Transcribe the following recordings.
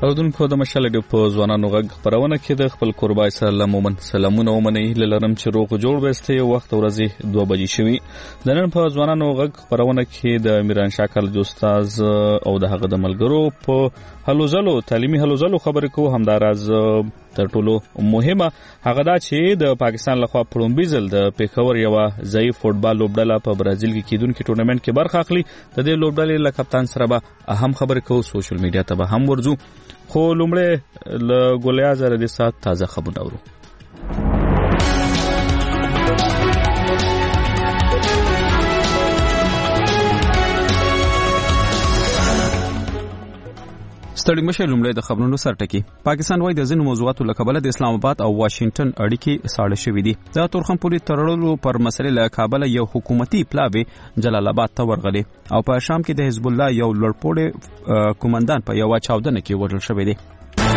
اردوونکو د مشال ډیو په ځوانانو غږ خبرونه کې د خپل قربای سره مومن سلامونه ومني لرم چې روغ جوړ وسته یو وخت ورځي 2 بجې شوي د نن په ځوانانو غږ خبرونه کې د میران شاکر استاد او د هغه د ملګرو په هلوزلو تعلیمي هلوزلو خبرې کو همداراز تر ټولو مهمه هغه دا چې د پاکستان لخوا پړومبي ځل د پیښور یو ضعیف فوټبال لوبډله په برازیل کې کیدونکو ټورنمنت کې برخه اخلي د دې لوبډلې له کپتان سره به اهم خبرې کو سوشل میډیا ته به هم ورځو خو لومړی له ګولیازه د سات تازه خبرونه ورو ستړي مشه لومړی د خبرونو سرټکی پاکستان وايي د ځینو موضوعاتو له کابل د اسلام آباد او واشنگټن اړیکې ساړه شوې دي د تورخم پولی تړلو پر مسلې له کابل یو حکومتي پلاوی جلال آباد ته ورغلي او په شام کې د حزب الله یو لړپوړی کمانډان په یو چاودنه کې وژل شوی دی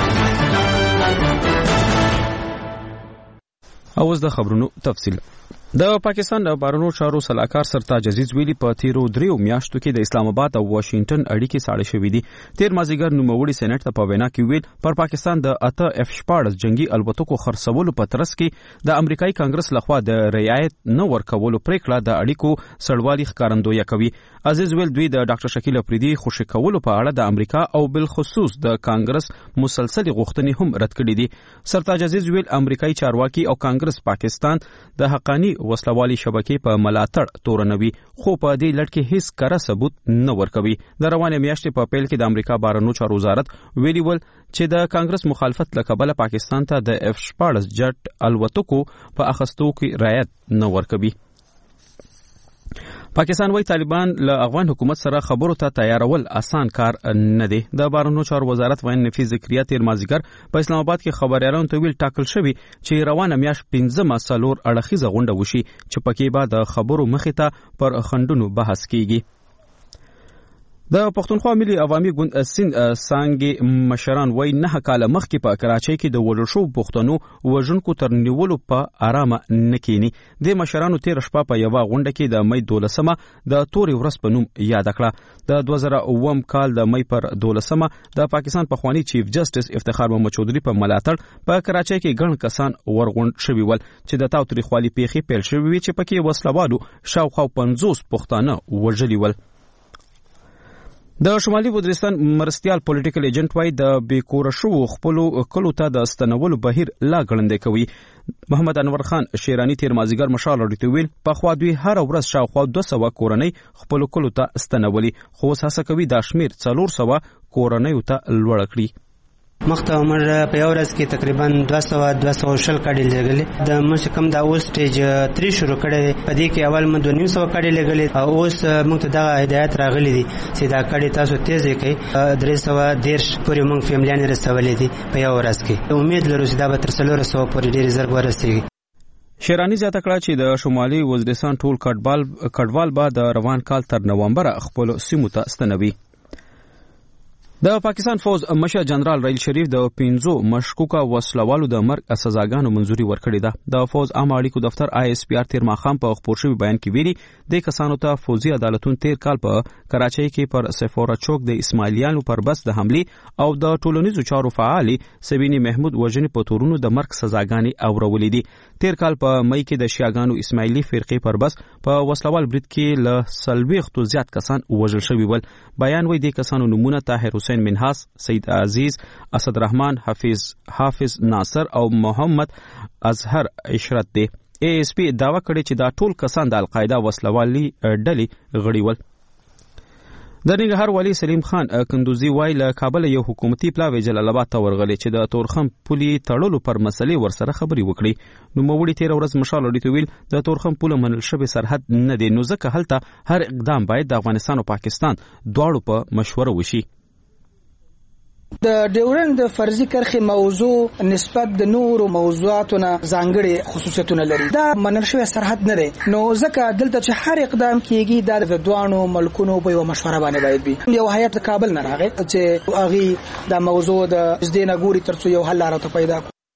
اوس د خبرونو تفصیل د پاکستان د بهرنیو چارو سلاکار سرتاج عزیز ویلي په تیرو 3 میاشتو کې د اسلام آباد او واشنگټن اړیکې ساړه شوې دي تیر مازیګر نوموړي سېنات ته په وینا کې ویل پر پاکستان د F-14 جنگي الوتکو خرڅولو په ترڅ کې د امریکایي کانګرس لخوا د رعایت نه ورکولو پریکړه د اړیکو سړوالي ښکارندویي کوي عزیز ویل دوی د ډاکټر شکیل افریدي خوشی کولو په اړه د امریکا او بالخصوص د کانګرس مسلسل غوښتنې هم رد کړې دي سرتاج عزیز ویل امریکایي چارواکي او کانګرس پاکستان د حقانی وسلوالي شبکې په ملاتړ تورنوي خو په دې لړ کې هیڅ کره ثبوت نه ورکوي د روانه میاشتې په پیل کې د امریکا بهرنیو چارو وزارت ویلي ول چې د کانګرس مخالفت له کبله پاکستان ته د F-14 جټ الوتکو په اخستو کې رعایت نه ورکوي پاکستان وايي طالبان له افغان حکومت سره خبرو ته تیارول آسان کار نه دی د بهرنیو چارو وزارت وین نفی ذکریا تیر مازیګر په اسلام آباد کې خبريالانو ته ویل ټاکل شوی چې روانه میاشت 15 سالور اړخیزه غونډه وشي چې پکې به د خبرو مخې ته پر خندونو بحث کیږي د پښتونخوا ملي عوامي ګوند سند سانګي مشران وای نه کاله مخکې په کراچۍ کې د وړو پښتنو وژونکو تر نیولو په آرامه نکینی د مشرانو تیر شپه په یو غونډه کې د مې 12مه د توري ورځ په نوم یاد کړه د 2009 کال د مې پر 12مه د پاکستان پخوانی چیف جسټس افتخار محمد چودھری په ملاتړ په کراچۍ کې ګڼ کسان ورغونډ شوي ول چې د تاوتریخوالي پیښې پیل شوې چې پکې وسلوالو شاوخوا 50 پښتانه وژلي ول د شمالي وزیرستان مرستيال پولیټیکل ایجنټ وای د بیکور شو خپل کلو ته د استنولو بهیر لا غړندې کوي محمد انور خان شیرانی تیر مازیګر مشال اړیته ویل په خوا دوی هر ورځ شاوخوا 200 کورنۍ خپل کلو ته استنولي خو هڅه کوي د شمیر 400 کورنۍ ته لوړ کړي مخته عمر په یو ورځ کې تقریبا 200 کډې لګلې د مش کم دا اوس سټیج 3 شروع کړي په دې کې اول مونږ 200 کډې لګلې او اوس موږ ته دا هدایت راغلي دي چې دا کډې تاسو تیزې کړئ 310 پورې موږ فیملیان رسولې دي په یو ورځ کې امید لرو چې دا به تر 400 پورې ډېر زر ورسیږي شیرانی زیاته کړه چې د شمالي وزیرستان ټول کډوال به د روان کال تر نومبر خپل سیمو ته استنوي د پاکستان فوز مشر جنرال رایل شریف د 15 مشکوکه وسلوالو د مرګ سزاګانو منځوري ورکړې ده د فوز عام اړیکو دفتر ISPR تیر ماخام په خبر شوی بیان کې ویلي د کسانو ته فوزي عدالتون تیر کال په کراچۍ کې پر سفورا چوک د اسماعیلیانو پر بس د حمله او د ټولنیزو چارو فعالي سبینی محمود وژنې په تورونو د مرګ سزاګانې اورولې دي تیر کال په مې کې د شیعاګانو اسماعیلی فرقې پر بس په وسلوال برید کې له سلويختو زیات کسان وژل شوي ول بیان وایي د کسانو نمونه طاهر حسین منحاس سید عزیز اسد رحمان حافظ ناصر او محمد اظهر عشرت دی ASP داوا کړی چې دا ټول کسان د القاعده وسلوالي ډلې غړي ول د ننګرهار والی سلیم خان کندوزی وای له کابل یو حکومتي پلاوی جلال آباد ته ورغلی چې د تورخم پولی تړلو پر مسلې ورسره خبري وکړي نو موړي تیر ورځ مشال اړیته ویل د تورخم پوله منل شوی سرحد نه دی نو ځکه هلته هر اقدام باید د افغانستان او پاکستان دواړو په مشوره وشي د ډیورند فرضي کرخي موضوع نسبت د نورو موضوعاتونو ځانګړي خصوصیتونه لري دا منل شوی سرحد نه دی نو ځکه دلته چې هر اقدام کیږي د دوانو ملکونو په یو مشوره باندې باید وي یو هیئت کابل نه راغی چې هغه د موضوع د زدينه ګوري ترڅو یو حل راته پیدا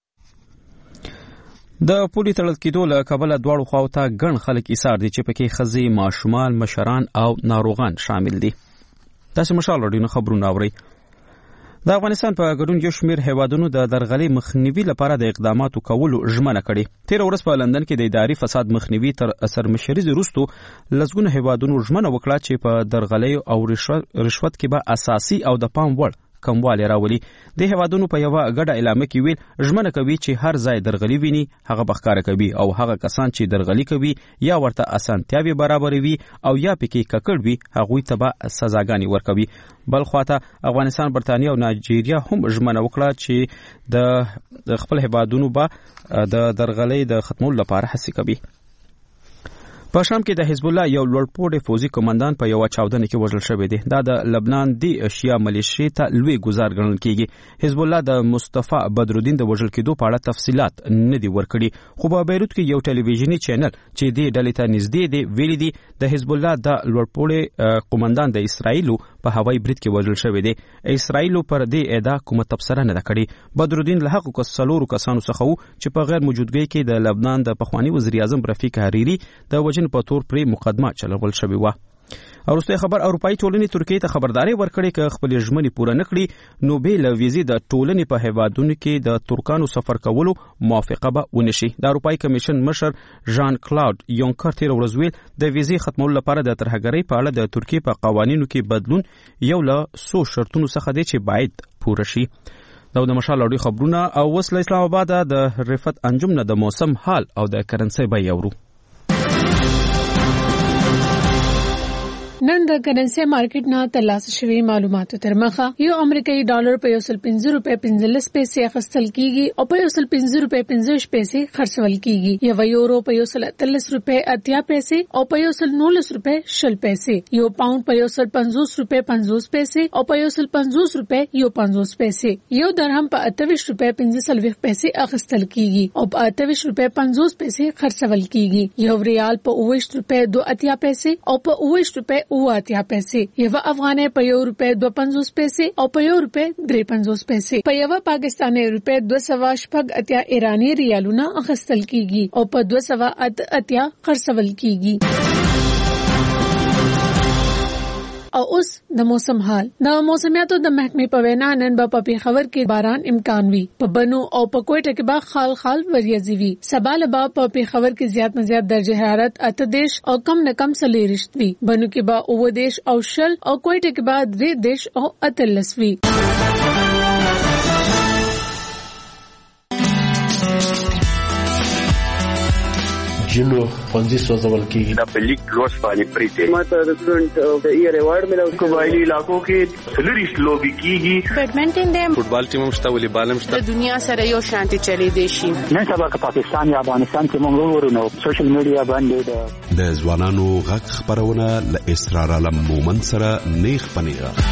د پولی تړل کېدو له کابل دواړو خواو ته ګڼ خلک ایثار دي چې پکې خزي ماشومان مشران او ناروغان شامل دي تاسو مشال وړاندې خبرونه اورئ د افغانستان په ګډون یو شمېر هیوادونو د درغلي مخنیوي لپاره د اقداماتو کولو ژمنه کړې. تیر ورځ په لندن کې د اداري فساد مخنیوي تر سرمشرۍ وروسته لسګونه هیوادونو ژمنه وکړه چې په درغلي او رشوت کې به اساسي او د پام وړ کموالی راولي. د هیوادونو په یو غټه اعلامیه کې ویل ژمنه کوي چې هر ځای درغلي ویني هغه بخکاره کوي او هغه کسان چې درغلي کوي یا ورته اسانتیاوي برابروي او یا پکې ککړ وي هغوی ته به سزاګانې ورکوي. بل خواته افغانستان، برتانیا او نایجیریا هم ژمنه وکړه چې د خپل هیوادونو به د درغلي د ختمولو لپاره هڅې کوي. په شام کې د حزب الله یو لوړپوړی فوزي کمانډان په یو چاودنه کې وژل شوی دی. دا د لبنان دی شیا ملیشیا ته لوی گزار ګڼل کیږي. حزب الله د مصطفی بدرالدین د وژل کېدو په اړه تفصيلات نه دی ورکړي، خو په بیروت کې یو ټلویزیونی چینل چې د ډلې ته نږدې دی ویلي دی د حزب الله د لوړپوړی کمانډان د اسرایلو په هوایي برید کې وژل شوی دی. اسرایلو پر دې ادعا کومه تبصره نه کړې. بدرالدین له هغو کسانو څخه وو چې په غیر موجودګۍ کې د لبنان د پخوانی وزیر اعظم رفیق حریری د وژنې په تور پرې مقدمه چلول شوې وه. وروسته خبر اروپایي ټولنې ترکیې ته خبرداري ورکړې چې خپل ژمنې پوره نکړي نو به له ویزې د ټولنې په هیوادونو کې د ترکانو سفر کولو موافقه به ونشي. د اروپایي کمیشن مشر ژان کلاود یونکر تیر ورځ ویل د ویزې ختمولو لپاره د ترهګرۍ په اړه د ترکیې په قوانینو کې بدلون یو له څو شرطونو څخه دی چې باید پوره شي. دا د مشال اړوي خبرونه او وسله اسلام آباد د رفت انجم نه د موسم حال او د کرنسي به یورو. نن د کرنسي مارکیټ نه ترلاسه شوی معلوماتو تر مخه یو امریکایي ډالر په 1.15 روپے 15 پیسې اخیستل کیږي او په 1.15 روپے 15 پیسې خرڅول کیږي. یو یورو په 1.30 روپے 80 پیسې او په 1.19 روپے 60 پیسې. یو پاوند په 1.50 روپے 50 پیسې او په 1.50 روپے 50 پیسې. یو درهم په 28 روپے 45 پیسې اخیستل کیږي او په 28 روپے 50 پیسې خرڅول کیږي. یو ریال په 29 روپے 2 پیسې او په 29 روپے 8 پیسې. یو افغانۍ په 1 روپے 2.50 پیسې او په 1 روپے 3.50 پیسې. په یو پاکستاني روپے 280 ایرانی ریالونه اخیستل کیږي او په 280 خرڅول کیږي. او اوس د موسم حال. د موسمیاتو د محکمې په وینا نن په پیښور کې باران امکان وي. په بنو او په کوټه کې به خال وریځي وي. سبا له په پیښور کې زیات نه زیات درجه حرارت 8 او کم نه کم 40 وي. بنو کې به 9 او 10 او کوټه کې به 3 او 13 وي. جنو پنځه سوزول کیږي د بلیک لوس باندې پریته ماته د سټوډنټ د ایئر ایوارډ ملو قبایلی علاقو کې سلریش لوبي کیږي. بیډمنټن دې فوټبال ټیم مشته والیبال مشته د دنیا سره یو شانتي چلی دی شي. نن سبا که پاکستان یا افغانستان کې موږ ورونو سوشل میډیا باندې د ځوانانو غږ خبرونه ل اسرار علم مومن سره نیخ پنیغه.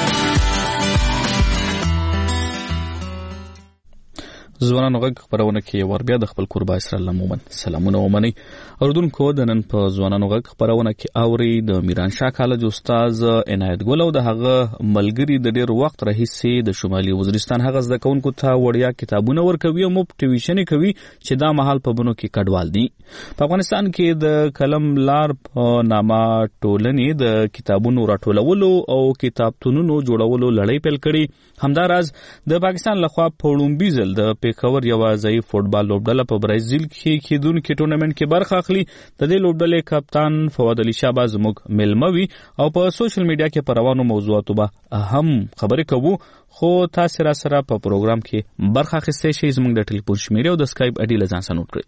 ځوانانو غږ خبرونه کې وربیا د خپل قربا اسرائیل مومن سلامونه ومني. اوردونکو د نن په ځوانانو غږ خبرونه کې اوري د میران شاه کالج استاد عنایت ګل او د هغه ملګری د ډیر وخت راهیسې د شمالي وزیرستان هغه زده کوونکو ته وړیا کتابونه ورکوي او موټیویشن کوي چې دا مهال په بنو کې کډوال دي. په افغانستان کې د کلم لار په نامه ټولنې د کتابونو راټولولو او کتابتونونو جوړولو لړۍ پیل کړي. همداراز د پاکستان لخوا په لومبي ځل د پیښور یو ځای فوټبال لوبډله په برازیل کې کېدونکو ټورنمنت کې برخه اخلي. د دې لوبډلې کپتان فواد علي شاه باز زموږ ملموي او په سوشل میډیا کې په روانو موضوعاتو به هم خبرې کوو. خو تاسو را سره په پروګرام کې برخه اخیستئ شئ. زموږ د ټلیفون شمیره او د اسکایپ اډي لزان سره نوٹ کړئ.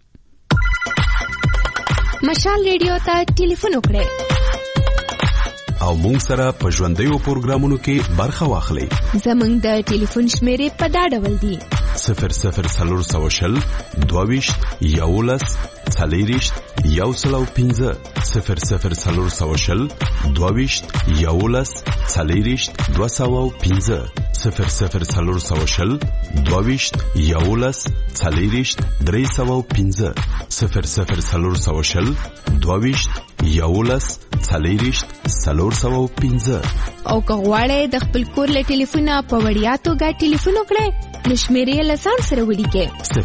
مشال ریډیو ته ټلیفون وکړئ او مونږ سره په ژوندیو پروګرامونو کې برخه واخلئ. زموږ د ټلیفون شمیرې په دا ډول دي: 00420 22 11 40 105 00420 22 11 40 205 00420 22 11 40 305 00420 22 11 40 305. او که غواړئ د خپل کور له ټلیفونه په وړیا توګه ټلیفون وکړئ نشمیرې لسان سره ولیکئ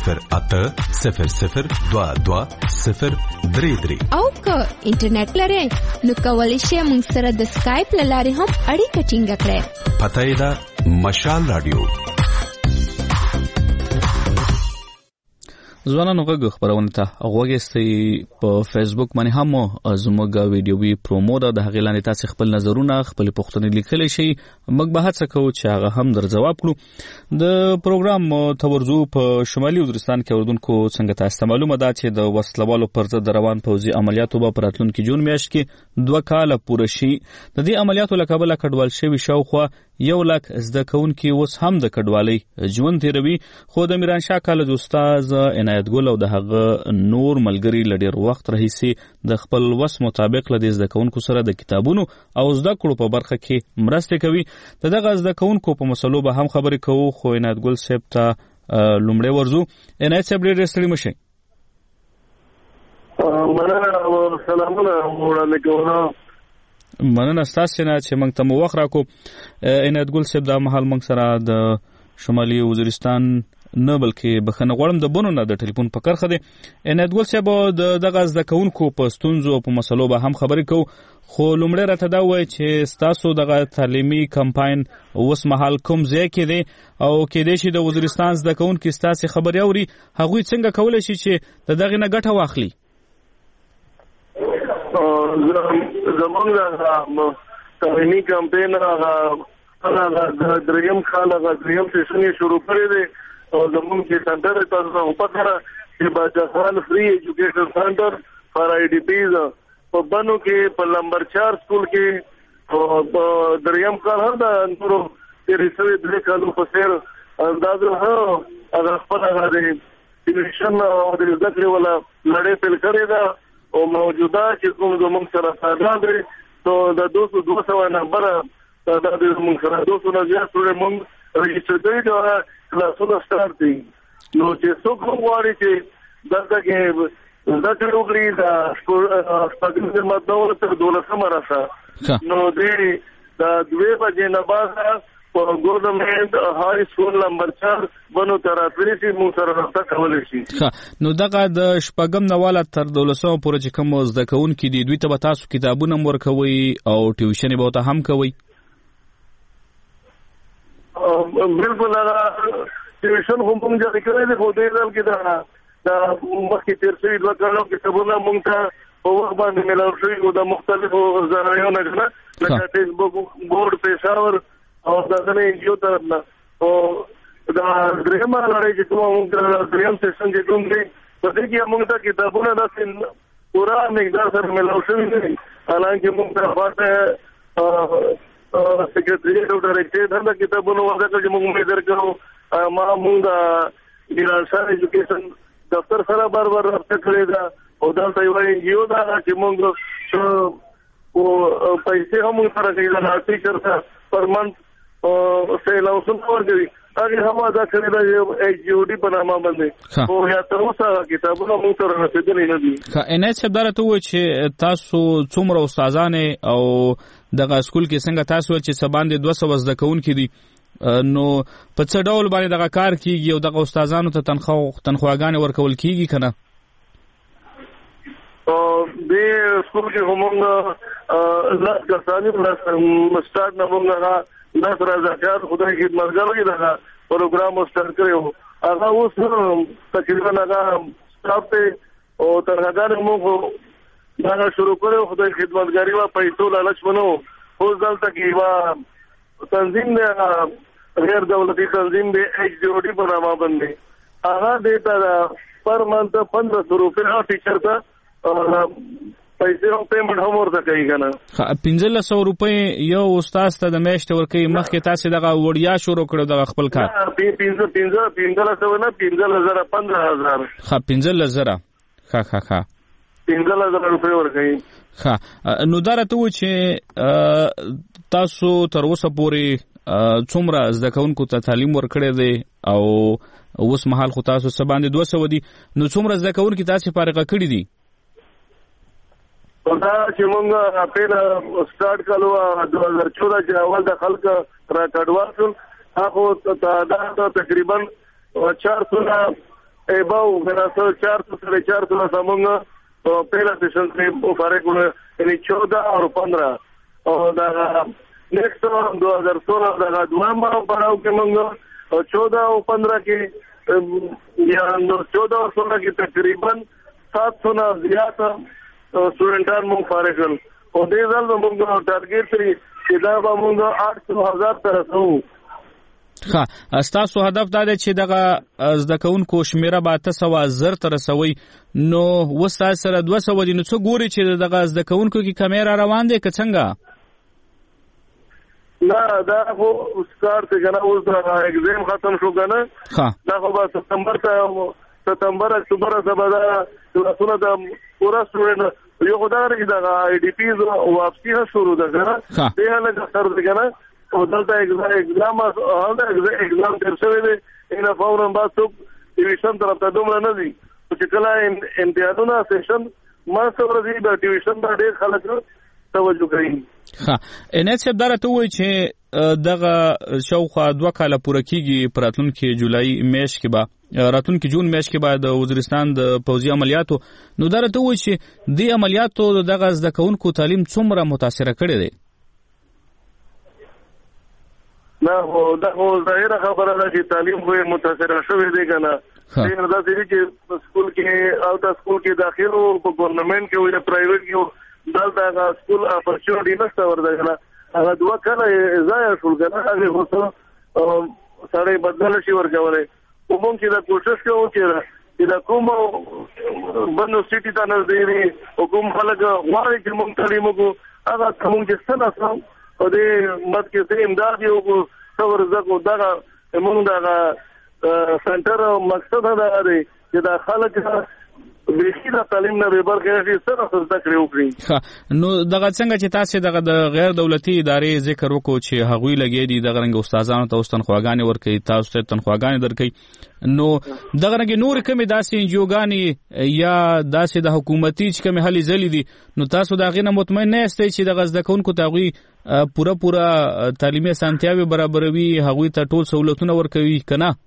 08000220033 او که انټرنیټ لرئ نو کولی شئ موږ سره د سکایپ له لارې هم اړیکه ټینګه کړئ. پته یې ده مشال رادیو. ځوانانو غږ خبرونه ته غوږیستئ په فیسبوک باندې هم زموږ ویډیوي پرومو ده، د هغې لاندې تاسې خپل نظرونه خپل پوښتنې لیکلی شئ، موږ به هڅه کوو چې هغه هم در ځواب کړو. د پروګرام ته ورځو. په شمالي وزیرستان کې اردوونکو څنګه تاسو ته معلومه ده چې د وسلوالو پر ضد د روان پوځي عملیاتو به په راتلونکي جون میاشت کې 2 کاله پوره شي. د دې عملیاتو له کبله کډوال شوي شاوخوا 1 لک زده کوونکي اوس هم د کډوالۍ ژوند تیروي، خو د میرانشاه کالج استاد عنایت ګل او د هغه نور ملګري له ډېر وخت راهیسې د خپل وس مطابق له دې زده کوونکو سره د کتابونو او زده کړو په برخه کې مرستې کوي. د دغه زده کوونکو په مسلو به هم خبرې کوو، خو عنایت ګل صاحب ته لومړی ورځو. عنایت صاحب ډېر ستړي مه شئ. مننه ستاسو نه چې موږ ته مو وخت راکو. عنایت ګل صاحب دا مهال موږ سره د شمالي وزیرستان نه بلکې بخښنه غواړم د بونو نه د ټلیفون په کرخه دی. عنایت ګل صاحب دغه زده کوونکو په ستونزو او په مسلو به هم خبرې کوو، خو لومړی راته دا ووایئ چې ستاسو دغه تعلیمي کمپاین اوس مهال کوم ځای کې دی او کېدای شي د وزیرستان زده کوونکي ستاسې خبرې اوري، هغوی څنګه کولی شي چې د دغې نه ګټه واخلي؟ زمونږ د تعلیمي کمپاین دریم کال دریم سیشن یې شروع کړی دی او زمونږ چې سنټر یې تاسو ته پته ده چې باچاخان فری ایجوکیشن سنټر فار آی ډي پیز په بنو کې په نمبر 4 سکول کې په دریم کال هم د نورو تیرې شوي 2 کالو په څېر اندازه هغه خپل هغه د ټیوشن او د زده کړې والا لړۍ پیل کړې ده او موجوده چې کوم زموږ سره تعداد دی نو د 200 نمبره تعداد زموږ سره 200 نه زیات سره موږ رجسټر کړي دي او کلاسونه سٹارټ دي. نو چې څوک هم غواړي چې دلته کې زده کړې وکړي د شپږم ماده تر 12مه راسه نو دې د 2 بجې نه بعد په ګورنمنت هاي سکول نمبر 4 بنو تراتلی سي مو سره راځه کولای شي. نو دغه د شپږم نواله تر 12مه پورې چې کوم زده کوونکي دي دوی ته به تاسو کتابونه ورکوي او ټیوشن به ته هم کوي؟ بالکل ټیوشن هم موږ جوړ کړی دی، خو دې ځل کې دا مخکې تیر شوي 2 کالو کتابونه موږ ته په وخت باندې ملاو شوي او د مختلفو ذرایعو نه لکه فیسبوک بورډ پېښور او دغه نه یو طرف نه او دا درېمه لړۍ چې موږ درېم سیشن چې کوم دی په دې کې موږ ته کتابونه داسې پورا مقدار سره ملاو شوي دي، حالانکه موږ ته پاته سیکرټریټ او ډایرکټریټ هم کتابونه ورکړل چې موږ یې درکړو. ما موږ د میرانشاه ایجوکیشن دفتر سره بار رابطه کړې ده او دلته یو انجیو ده چې موږ پیسې هم سره کوي د ټیچر سره پر منث سیلاوسونه ورکوي هغه هم ادا کړی دا ایچ جی او ډي په نامه باندې او یا تر اوسه کتابونه موږ سره رسېدلي نه دي. عنایت صاحب دا راته ووایئ چې تاسو څومره استادان او دغه سکول کې څنګه تاسو چې څه باندې 200 زده کوونکي دي نو په څه ډول باندې دغه کار کیږي او دغه استادانو ته تنخواګانې ورکول کیږي که نه؟ دې سکول کې موږ لاس کساني سٹارټ نه موږ هغه 10 رضاکار خدای خدمتګارو کې دغه پروګرام سٹارټ کړو. هغه اوس تقریبا هغه سٹاپ ته او ترغاګانې موږ دا شروع کړو. خدای خدمتګاری وا پیسو لالچ بنو اوس دلته کې وا تنظیم نه غیر دولتي تنظیم دی ایچ ڈی او ڈی په نامه باندې هغه دیتا پر منث 1500 روپے هر ټیچر ته پیسې هم پیمنټ هم ورته کوي کنه. 1500 روپے یو استاد ته د میاشتې ورکوي. مخکې تاسو دغه وړیا شروع کړو دغه خپل کار 1500 نه 15000 ها 15000 ها 15000 روپے ورکوي. ها نو دا راته و چې تاسو تر اوسه پورې څومره زده کوونکو ته تعلیم ورکړی دی او اوس مهال خو تاسو څه باندې 200 دي نو څومره زده کوونکي تاسو فارغه کړي دي؟ دا چې موږ اپریل سٹارټ کړو 2014 چې اول د خلک را کډوال شول هغه تعداد تقریبا 400 اباو غنا 400 سمونګه پہلا سیشن سے فارغ ہوئے یعنی 14 اور 15 اور نیکسٹ 2016 دا دوام پڑھاؤ کے منگا 14 اور 15 کے یا 14 اور 16 کی تقریباً 700 زیادہ اسٹوڈنٹان منگ فارغ ہوئے اور دیزال منگا ٹارگیٹ تری کتابا منگا 800,000 ترسو. ها استاسو هدف دا دی چې دغه زده کوونکو شمیره به 800,000 ته رسوي نو وستا سره 200 دي نو څه ګوري چې دغه زده کوونکو کې کمیره روان دي که څنګه؟ نه دا خو سکار ته کنه اوس دا ایگزام ختم شو کنه دا خو به ستمبر اکتوبر سبا دا کلاسونه د پورا سټوډنټ یو خدای لري دا آی ډی پیز واپسی نه شروع ده کنه به هغه سر ده کنه او دلته ایگزام تر شوی دی اینا فورا بعد څوک ډیویژن طرف ته دومره نه دي چې کله امتحانونه سیشن ما سره دی د ډیویژن د ډېر خلک توجه کوي. ها ان ایس اداره ته وایي چې دغه شاوخوا 2 کاله پوره کیږي پراتلونکي جولای میاشت کې به راتلونکي جون میاشت کې به د وزیرستان د پوځي عملیاتو نو دره ته وایي چې د عملیاتو دغه زده کوونکو تعلیم څومره متاثر کړی دی؟ نه هو دا هو ظاهره خبره ده چې تعلیم خو متاثر شوی دی کنه ډېر دا چې سکول کې او د سکول کې داخلو په ګورنمنت کې او یا پرایویټ کې دلته سکول اپورچونټی نشته ورته کنه هغه 2 کاله ضایع شول کنه هغه هوڅ سړی بدل شي ورکولای کوم چې دا کوشش کوو چې دا کوم بنو سټی ته نه دی او کوم خلک غواړي چې موږ تعلیم وکړو هغه کوم چې څنګه او دې مد کې څه امداد یو څور زکو دا موږ دا سنټر مقصد دا دی چې دا خلک بهي د تعلیم نه به برخه شي سره زده کړی وکړي. نو دغه څنګه چې تاسو دغه د غیر دولتي ادارې ذکر وکړو چې هغوی لګي دي دغه رنګ استادانو ته تنخواګانې ورکوي تاسو ته تنخواګانې درکوي نو دغه رنګ نور کومې داسې انجیوګانې یا داسې د حکومتي چې کومې هلې ځلې دي نو تاسو د هغې نه مطمئن نه یاستئ چې دغه زده کوونکو ته هغوی پوره تعلیمي اسانتیاوې برابروي هغوی ته ټول سهولتونه ورکوي که نه؟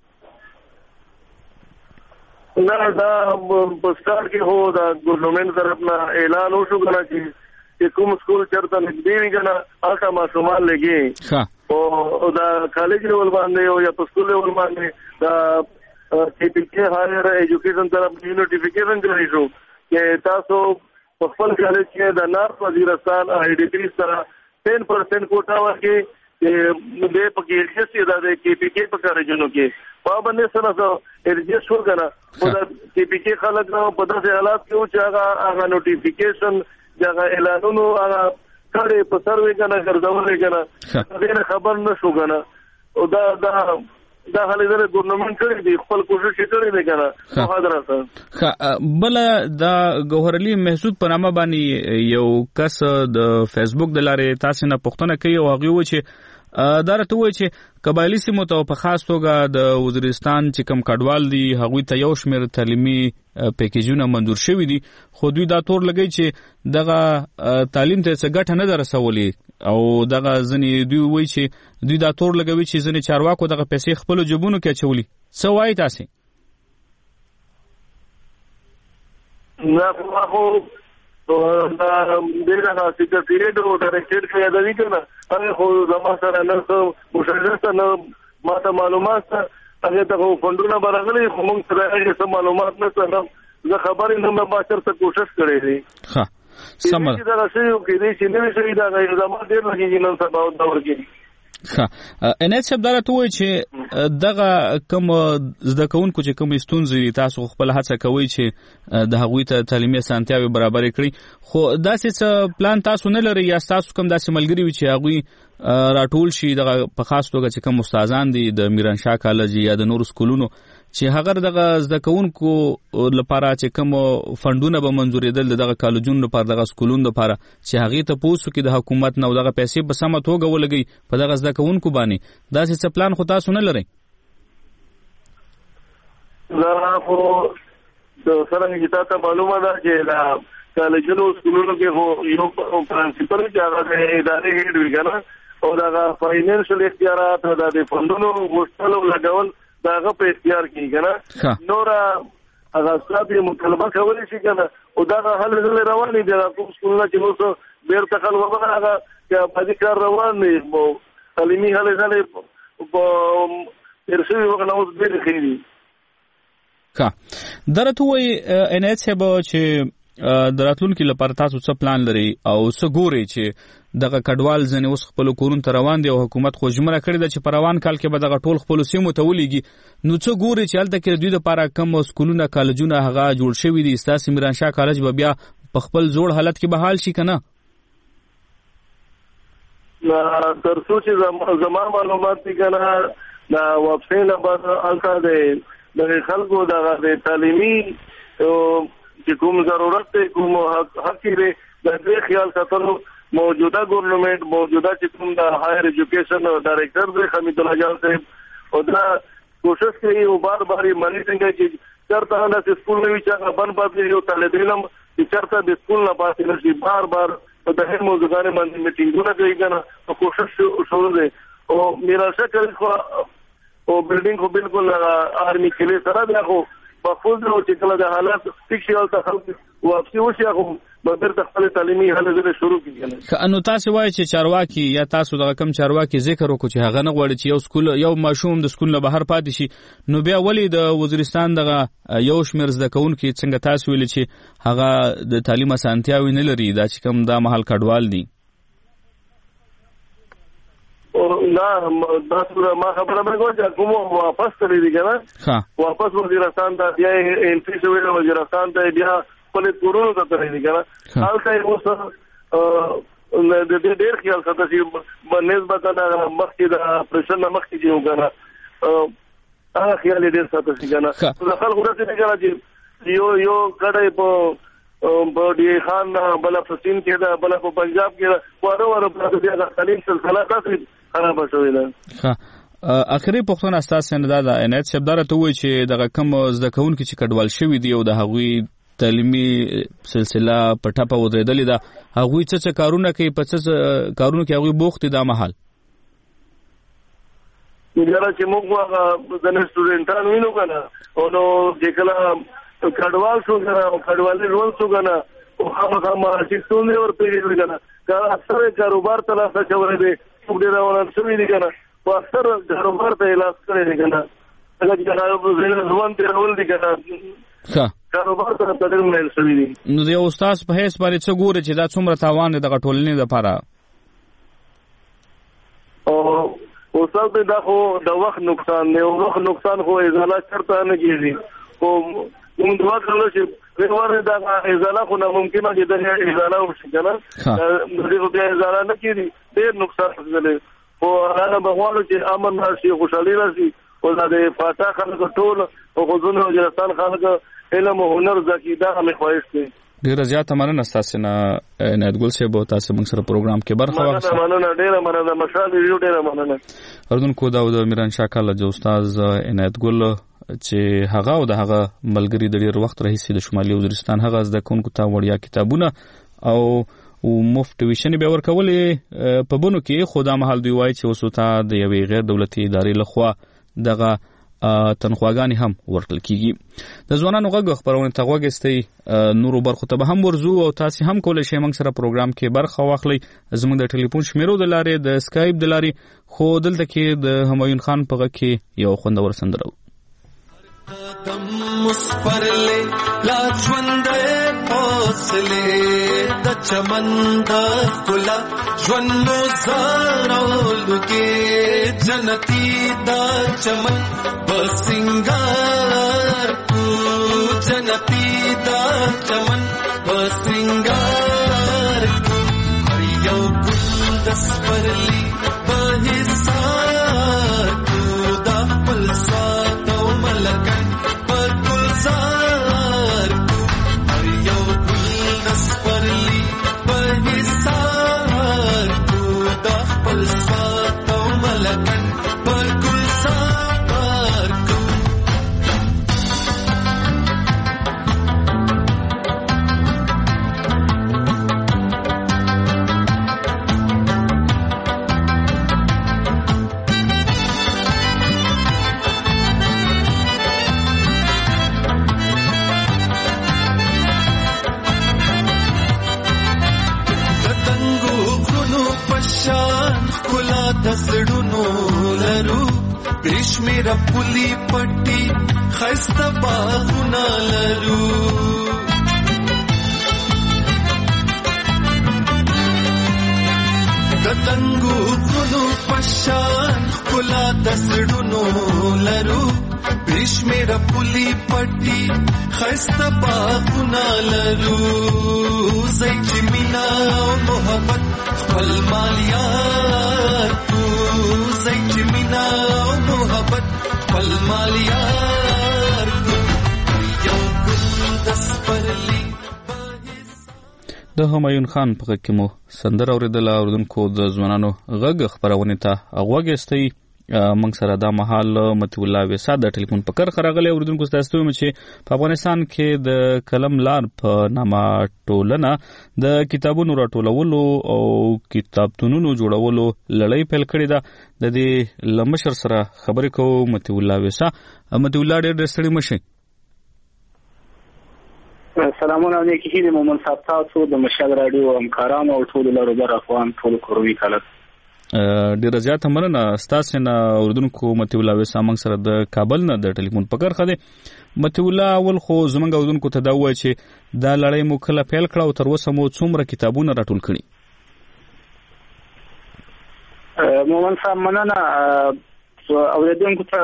نه دا پوسټار کې هو دا ګورنمنت طرف نه اعلان وشو کنه چې کوم سکول چرته نږدې وي کنه هغه ماشومان لګي او دا کالج لیول باندې او یا سکول لیول باندې دا سی پی کے هایر ایجوکیشن طرف یو نوټیفیکیشن جاری شو چې تاسو په خپل کالج کې د نارث وزیرستان آی ډی پی سره 10% کوټا ورکړي چې دې پکې چې دا د کې پی کې په کارجنو کې پابند سره ارجس شو کنه او دا کې پی کې خلک په داسې حالات کې چې هغه نوټیفیکیشن هغه اعلانونو هغه کړي په سروي کنه ګرځولې کنه دې خبر نشو کنه او دا حالې د ګورنمنت کړي دی خپل کوشش کړي دی کنه مهاجرته بل دا ګوهر علي محسود په نامه باندې یو کس د فیسبوک د لارې تاسو نه پوښتنه کوي او هغه و چې دا راته وایي چې قبایلي سیمو ته په خاص توګه د وزیرستان چې کوم کډوال دي هغوی ته یو شمېر تعلیمي پیکیجونه منظور شوي دي خو دوی دا تور لګوي چې دغه تعلیم ته څه ګټه نه ده رسولې او دغه ځینې دوی وایي چې دوی دا تور لګوي چې ځینې چارواکو دغه پیسې خپلو جیبونو کې اچولي څه وایي تاسې؟ نه خو دا ډېر سیکریټ او ډایرکټر کې دا دي کنه هغه خو زما سره نه مشاهده نه ماته معلومات هغه ته فندونه برابرې خو موږ سره هیڅ معلومات نه سره زه خبرې نه ما چرته کوشش کړې دي. ها سم دا راځي چې دې چې نه شي دا غیر زما ډېر لګي نن سبا دا ورګي. ها ان ایس اداره ته وایي چې دغه کوم زده کوونکو چې کوم ستونزې تاسو خپل هڅه کوي چې د هغوی ته تعلیمي اسانتیاوې برابر کړي خو داسې څه پلان تاسو نه لرئ یا تاسو کوم داسې ملګري وي چې هغوی راټول شي دغه په خاص توګه چې کوم استادان دي د میرانشاه کالج یا د نورو سکولونو چې هغه دغه زده کوونکو لپاره چې کوم فندونه به منظورېدل دغه کالجونو لپاره دغه سکولونو لپاره چې هغې ته پوسو کې د حکومت نه دغه پیسې په سمه توګه ولګي په دغه زده کوونکو باندې داسې څه پلان خو تاسو نه لرئ؟ دا خو څرنګه چې تاسو معلومه ده چې دا کالجونو سکولونو کې هو یو پرنسپل چې هغه د ادارې هیډ وي کنه او دا فاینانشل اختیارات د فندونو غوښتلو لګول داغه په اختیار کې کنه نور هغه ستاسو مطالبه کولی شي کنه او دا حل رواني دي کوم سکولونه چې موږ بیرته خلک وغواړو هغه په دې کار روان دي تعلیمي حل په ارشي وغواړو اوس به خېری کا درته وای ان ایچ به چې دراتلونکو لپاره تاسو څه پلان لري او څه ګوري چې دغه کډوال ځنه اوس خپل کورون ته روان دي او حکومت خو جمره کړی د چې په روان کال کې به دغه ټول خپل سیمو ته ولېږي نو څه ګوري چې هلته کې دوی لپاره کم سکولونه کالجونه هغه جوړ شوی دي استاسي میرانشاه کالج به بیا په خپل جوړ حالت کې به حال شي کنه تر څو چې زموږ معلومات دي کنه دا واپسې نه به الکا د خلکو د تعلیمي چې کوم ضرورت دی کوم حق دی د دې خیال ساتلو موجوده گورنمنت موجوده چې کوم د هایر ایجوکیشن ډایریکټر دی حمید الله جان صاحب او دا کوشش کوي او بار مانی څنګه چې چرته نه سکول نه وي چې بن پاتې یو طالب علم چې چرته د سکول نه پاتې نشي بار د هر موضوعانه باندې میټینګونه کوي کنه او کوشش شروع دی او میراثه کوي او بلډینګ خو بالکل آرمي کې سره دی خو په خپل ډول چې کله د حالات فکشل ته خلک واپسی وشي هغه به د خپل تعلیمي حالت شروع کیږي انو تاسو وایي چې چارواکي یا تاسو دغه کم چارواکي ذکر وکړي چې هغه نه غواړي چې یو سکول یو ماشوم د سکول نه بهر پاتې شي نو بیا ولې د وزیرستان دغه یو شمیر زده کوونکي څنګه تاسو ویل چې هغه د تعلیم اسانتیاوي نه لري دا چې کوم دا محل کډوال دي نه دا څه ما خبره مې کوله چې کوم واپس کړی دی کنه واپس وزیرستان ته بیا انټری شوی وزیرستان ته بیا خپل کورونو ته ترې دی کنه حالته اوس د دې ډېر خیال ساته چې نسبت د مخکې د پرشن مخکې یو کنه هغه خیال دې ساته چې کنه خلکو راځي کنه چې یو کډای په ډي خان بل په سین کې دا بل په پنجاب کې واره په دې د تعلیم سلسله تاسو خراب شوې ده اخري پښتون اساس نه دا ان ایچ شبدار ته وایي چې دغه کم زده کوونکي چې کډوال شوی دی او د هغوی تعلیمي سلسله په ټاپه ودرېدلې ده هغوی څه کارونه کوي په څه کارونه کې هغوی بوخت دي دا محل یاره چې موږ د سټوډنټانو وینو کنه او نو چې کله کډوال شو کنه او کډوالي رول شو کنه او هغه ماشي څونه ورته کنه کله اکثر کاروبار ته لاس چولې دي ډېر وران شوی دي کنه او اکثر کاروبار ته لاس کړی دي کنه هغه چې ځوان ته رول دي کنه کاروبار ته تدل مل شوی دي نو د استاد په هیڅ باندې څه ګوره چې دا څومره تاوان دی د ټولنې لپاره او استاد دا خو د وخت نقصان دی او وخت نقصان خو ازاله چرته نه کیږي او موږ دعا کوو چې ورته دا ازاله خو نه ممکنه چې دا ازاله وشي کنه دغه بیا ازاله نه کیږي ډېر نقصان راځي او هغه به غواړو چې امن راشي خوشحالي راشي او د فاټا خلک ټول او غوښنه وزیرستان خلک علم او هنر زکه دا هم خواهش دي ډیره زیاته مننه تاسو نه عنایت ګل صاحب تاسو موږ سره پروګرام کې برخه واخیسته مننه ډیره مننه مشال ویډیو ډیره مننه اردوونکو داود میرانشاه کالج استاد عنایت ګل چې هغه او دغه ملګری د ډیر وخت راهیسې د شمالي وزیرستان هغه زده کوونکو ته وړیا کتابونه او مفت ویشنې به ورکولې په بونو کې خدا محل دی وای چې وسوته د یوې غیر دولتي ادارې لخوا دغه تنخواګانې هم ورکړل کیږي د ځوانانو غږ خبرونه ته غوږستئ نورو برخو ته به هم ورزو او تاسو هم کولای شئ موږ سره پروګرام کې برخه واخلئ زموږ د ټلیفون شمیرو د لارې د اسکایپ د لارې خو دلته کې د همایون خان په غږ کې یو خوندور سندره قدم مسپرلے لا ژوندې حوصله د چمن د خلا ژوندو زارولږي جنتی د چمن بسنګار کو جنتی د چمن بسنګار کو یو ګل د سپرلې په حساب کو د خپل سات او ملکن په گلزار کو یو ګل د سپرلې په حساب کو د خپل سات او ملکن په گلزار کو بشمیر پولی پټي خسته باغونه لرو د تنګو غرونو پشان ښکلا د زړونو لرو بشمیر پولی پټي خسته باغونه لرو زې چې مینا او محبت خپل مالیار کو زې چې مینا او محبت خپل مالیار کو یو ګل د سپرلی د همایون خان په غږ کې مو سندره اوریدله. اوریدونکو د ځوانانو غږ خپرونې ته غوږ ایستی. موږ سره دا مهال مطیع الله ویسا د ټلیفون په کرښه راغلی. اوریدونکو ستاسو ته چې په افغانستان کې د قلم لار په نامه ټولنه د کتابونو راټولولو او کتابتونونو جوړولو لړۍ پیل کړې ده. د دې له مشر سره خبرې کوو مطیع الله ویسا. مطیع الله ډېر ستړي مه شئ. سلامونه نیکی هیله مومن صاحب تاسو د مشال رادیو همکارانو او ټول لارو افغان ټول کوروي کالت ډیر زیات مننه ستاسو نه. اوردونکو مطیع الله ویسا موږ سره د کابل نه د ټلیفون په کرښه دی. مطیع الله اول خو زمونږ اوردونکو ته دا وایي چې دا لړۍ مو کله پیل کړه او تر اوسه مو څومره کتابونه راټول کړي؟ مومن صاحب مننه. اوردونکو ته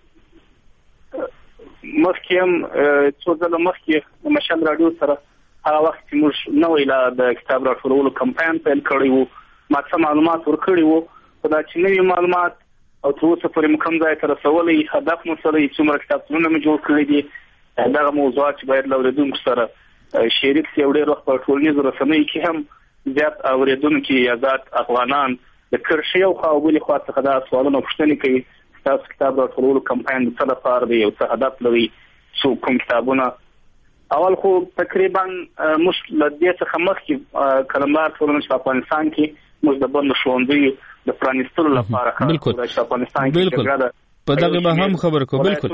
مخکیم څو ځله مخکې مشال رادیو سره هغه وخت چې موږ نوې لا د کتاب راټولولو کمپاین پیل کړی وو ما څه معلومات ورکړي وو خو دا چې نوي معلومات او تر اوسه پورې مو کوم ځای ته رسولی هدف مو سره څومره کتابتونونه مې جوړ کړي دي دغه موضوعات چې باید له اورېدونکو سره شریک شي. او ډېر وخت په ټولنیزو رسنیو کې هم زیات اورېدونکي آزاد افغانان د کرښې او خوا او بلې خوا څخه دا سوالونه پوښتنې کوي تاسو کتاب راټولولو کمپاین د څه لپاره دی او څه هدف لري څو کوم کتابونه. اول خو تقریبا موږ له دې څخه مخکې کلمات ټولنه په افغانستان کې موږ د بند ښوونځیو د پرانیستلو لپاره بالکل د افغانستان کې په دغه به هم خبر کو بالکل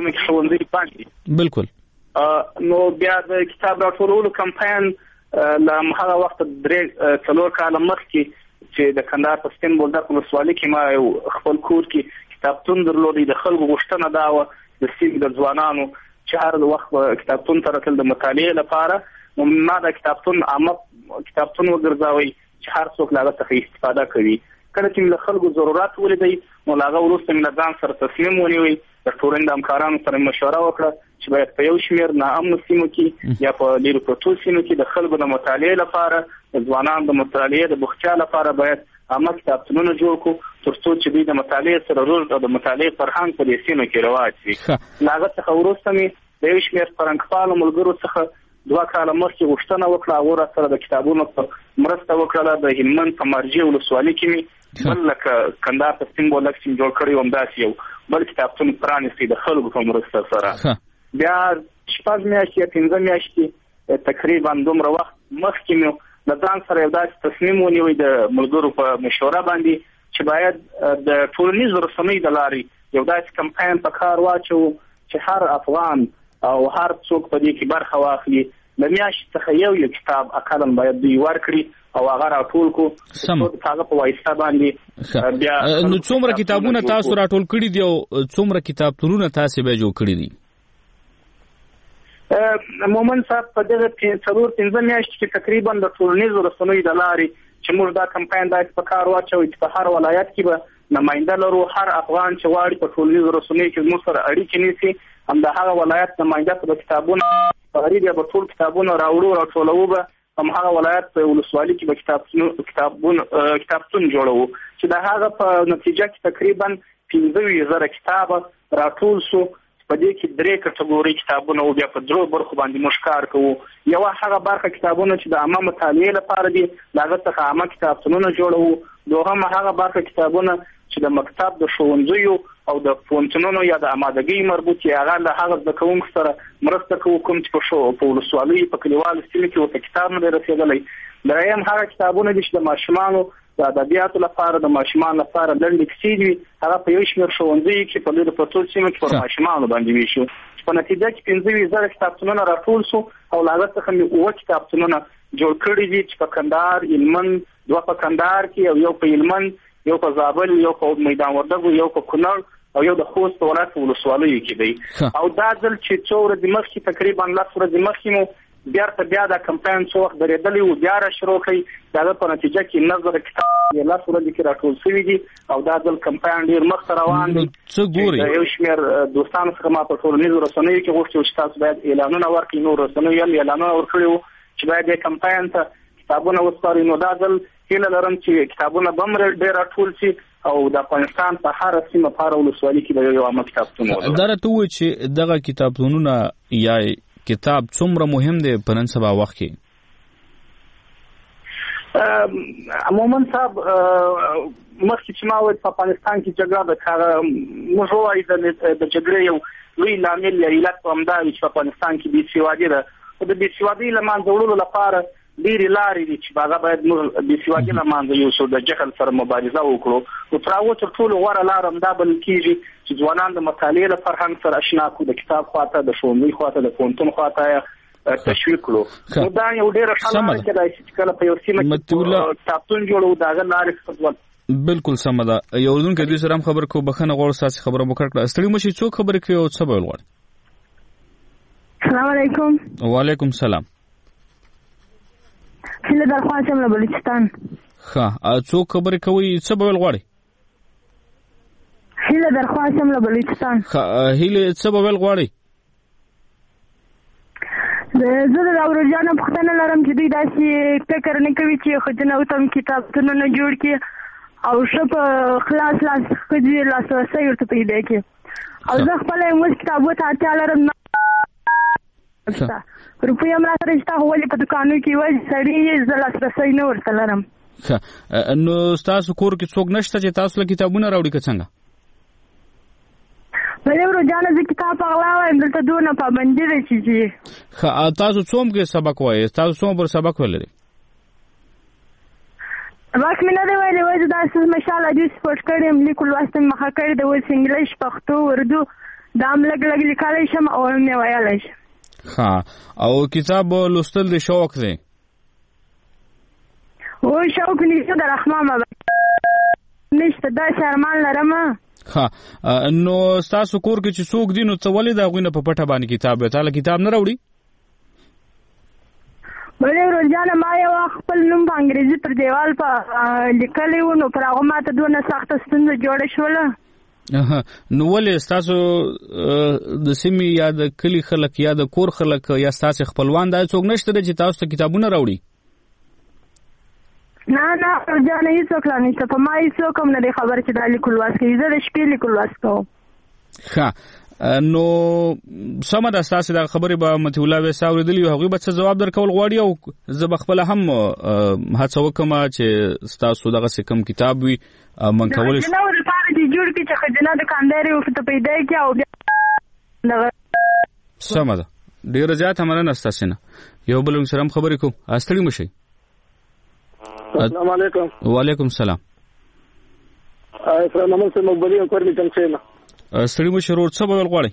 بالکل نو بیا د کتاب راټولولو کمپاین له هغه وخت درې څلور کاله مخکې چې د کندهار په سپین بولدک ولسوالۍ کې ما خپل کور کې کتابتون درلودي د خلکو غوښتنه دا و د سیمې د ځوانانو چې هر وخت کتابتون ته راتل د مطالعې لپاره نو ما د کتابتون عامه کتابتون وګرځاوی چې هر څوک له هغه څخه استفاده کوي. کله چې له خلکو ضرورت ولیدي نو هغه وروسته مې ځان سره تصمیم ونیوي د ټولنې د همکارانو سره مشوره وکړه چې باید په یو شمېر ناامنو سیمو کې یا په لیرې پرتو سیمو کې د خلکو د مطالعې لپاره د ځوانانو د مطالعې د بوختیا لپاره باید عامه کتابتونونه جوړ کړو تر څو چې دوی د مطالعې سره روز او د مطالعې فرهنګ په دې سیمو کې رواج شي. له هغه څخه وروسته مې د یو شمېر فرهنګپالو ملګرو څخه 2 کاله مخکې غوښتنه وکړه هغوی راسره د کتابونو په مرسته وکړله. د هلمند په مارجې ولسوالۍ کې مې بل لکه کندهار په سپین بولدک چې جوړ کړی وم داسې یو بل کتابتون پرانیستی د خلکو په مرسته سره. بیا 6 میاشتې یا 15 میاشتې تقریبا دومره وخت مخکې مې د ځان سره یو داسې تصمیم ونیوی د ملګرو په مشوره باندې چې باید د ټولنیزو رسنیو د لارې یو داسې کمپاین په کار واچوو چې هر افغان او هر څوک په دې کې برخه واخلي. له میاشتې څخه یو کتاب اقلا باید دوی ورکړي او هغه راټول کو هغه په واسطه باندې بیا نو څومره کتابونه تاسو راټول کړي دي او څومره کتابتونونه تاسو به جوړ کړي دي؟ مومن صاحب په دغه 4-5 میاشتې کې تقریبا د ټولنیزو رسنیو د لارې چې موږ دا کمپاین داسې په کار واچوي چې په هر ولایت کې به نماینده لرو. هر افغان چې واړي په ټولنیزو رسنیو کې موږ سره اړیکې نیسي هم د هغه ولایت نماینده په کتابونو غریب یا په ټول کتابونو راټولوو به هم هغه ولایت په ولسوالۍ کې به کتابتون جوړوو چې د هغه په نتیجه کې تقریبا 15,000 کتابه راټول شو. په دې کې 3 کټګوري کتابونه او بیا په 3 برخو باندې موږ کار کوو. یو هغه برخه کتابونه چې د عامه مطالعې لپاره دي هغه څخه عامه کتابتونونه جوړوو. دوهم هغه برخه کتابونه چې د مکتب د ښوونځیو او د پوهنتونونو یا د آمادګۍ مربوط یا هغه د هغه زده کوونکو سره مرسته کوو کوم چې په ولسوالۍ په کلیوالو سیمو کې ورته کتاب نه دی رسېدلی. دریم هغه کتابونه دي چې د ماشومانو د ادبیاتو لپاره د ماشومانو لپاره لنډې کیسې دي هغه په یو شمېر ښوونځیو کې په لیرې پرتو سیمو کې پر ماشومانو باندې ویشو. په نتیجه کې 15,000 کتابتونونه راټول شو او له هغه څخه مې 9 کتابتونونه جوړ کړي دي چې په کندهار، هلمند، 2 په کندهار کې او یو په هلمند، یو په زابل، یو په میدان وردګو، یو په کونړ او یو د خوست په ولایت ولسوالۍ کې دی او دا ځل چې څو ورځې مخکې تقریبا 10 ورځې مخکې مو بیا دا کمپاین څو وخت درېدلی و بیا را شروع کړئ دا په نتیجه کې نظر کتاب یې 10 ورځې کې راټول شوي دي او دا ځل کمپاین ډېر مخته روان دی. یو شمېر دوستانو څخه ما په ټولنیزو رسنیو کې غوښتي چې تاسو باید اعلانونه ورکړئ. نور رسنیو هم اعلانونه ورکړي وو چې باید دې کمپاین ته کتابونه وسپارئ. نو دا ځل هیله لرم چې کتابونه به هم ډېر راټول شي او د افغانستان په هر سیمه په هر ولسوالۍ کې به یو عامه کتابتون ولري. دا راته وایي چې دغه کتابتونونه یا کتاب څومره مهم دی په نن سبا وخت کې؟ عموما صاحب مخکې چې ما وایي په افغانستان کې جګړه ده موږ وایي د جګړې یو لوی لامل یا علت همدا وي چې په افغانستان کې بېسوادي ده. خو د بېسوادۍ له منځه وړلو لپاره ډېرې لارې دي چې هغه باید موږ بېسوادي له منځه یوسو د جهل سره مبارزه وکړو. نو تر هغو تر ټولو غوره لاره همدا بلل کېږي چې ځوانان د مطالعې له فرهنګ سره اشنا کړو، د کتاب خواته، د ښوونځي خواته، د پوهنتون خواته تشویق کړو. نو دا یو ډېره ښه لاره کېدای شي چې کله په یو سیمه کې کتابتون جوړو د هغه لارې څخه بالکل سمه ده. یو اردونکی دوی سره هم خبر کوو، بخښنه غواړو ستاسې خبره مو کړه. ستړي مه شئ، څوک خبرې کوي او څه به ویل غواړي؟ السلام علیکم. وعلیکم السلام. هیله درخواست له بلوچستان. ښه، څوک خبرې کوي، څه به ویل غواړي؟ هیله درخواست له بلوچستان. ښه، هیله څه به ویل غواړي؟ زه د اورجانو پوښتنه لرم چې دوی داسې فکر نه کوي چې ښځینه او تم کتابتونونه جوړ کړي او ښه په خلاص لاس ښځې لاسرسی ورته پیدا کړي. او زه خپله یې اوس کتابو ته اړتیا لرم، روپۍ هم راسره شته، خو ولې په دوکانو کې وایي سړي زه لاسرسی نه ورته لرم. ښه، نو ستاسو کور کې څوک نشته چې تاسو له کتابونه راوړي که څنګه؟ بلې ورجانه زه کتاب په غلا وایم، دلته دونه پابندي ده چې ښه. تاسو څوم کې سبق وایي؟ تاسو څوم پر سبق ولرئ؟ سبق مې نه دی ویلی، وایي زه داسې مشال حدیث پټ کړی یم، لیک لوست مې مخه کړی ده، اوس انګلیش، پښتو، اردو دا هم لږ لږ لیکلی شم او هم یې ویلی شم. ښه، او کتاب لوستل د شوق دی؟ او شوق نشته د رحمان بابا نشته، داسې ارمان لرم. ښه، نو ستاسو کور کې چې څوک دي نو څه ولې د هغوی نه په پټه باندې کتاب دی؟ تا له کتاب نه راوړي؟ بلې ورځانه ما یو خپل نوم په انګریزي پر دیوال په لیکلی و، نو پر هغه ماته دونه سخته ستونزه جوړه شوله. نو ولې ستاسو د سیمې یا د کلي خلک یا د کور خلک یا ستاسو خپلوان دا څوک نشته چې تاسو ته کتابونه راوړي؟ نه ورځانه هېڅوک لا نشته، په ما هېڅوک هم نه دی خبر چې دا لیک لوست کوي، زه د شپې لیک لوست کوم. ښه، نو سمه ده، ستاسې دغه خبرې به مطیع الله ویسا اورېدلي وي، هغوی به څه ځواب درکول غواړي او زه به خپله هم هڅه وکړم چې ستاسو دغسې کوم کتاب وي من کولی شو. د ښځینهو دپاره چې جوړ کړي چې ښځینه دوکاندارې ورته پیدا کړي او بیا سمه ده. ډېره زیاته مننه ستاسې نه. یو بل سره هم خبرې کوو. ستړي مه شئ. السلام علیکم. وعلیکم السلام. اسلام محمد صاحب مقبلي ام کور می جنگسه نه. ستړي مو شروع څه به ویل غواړئ؟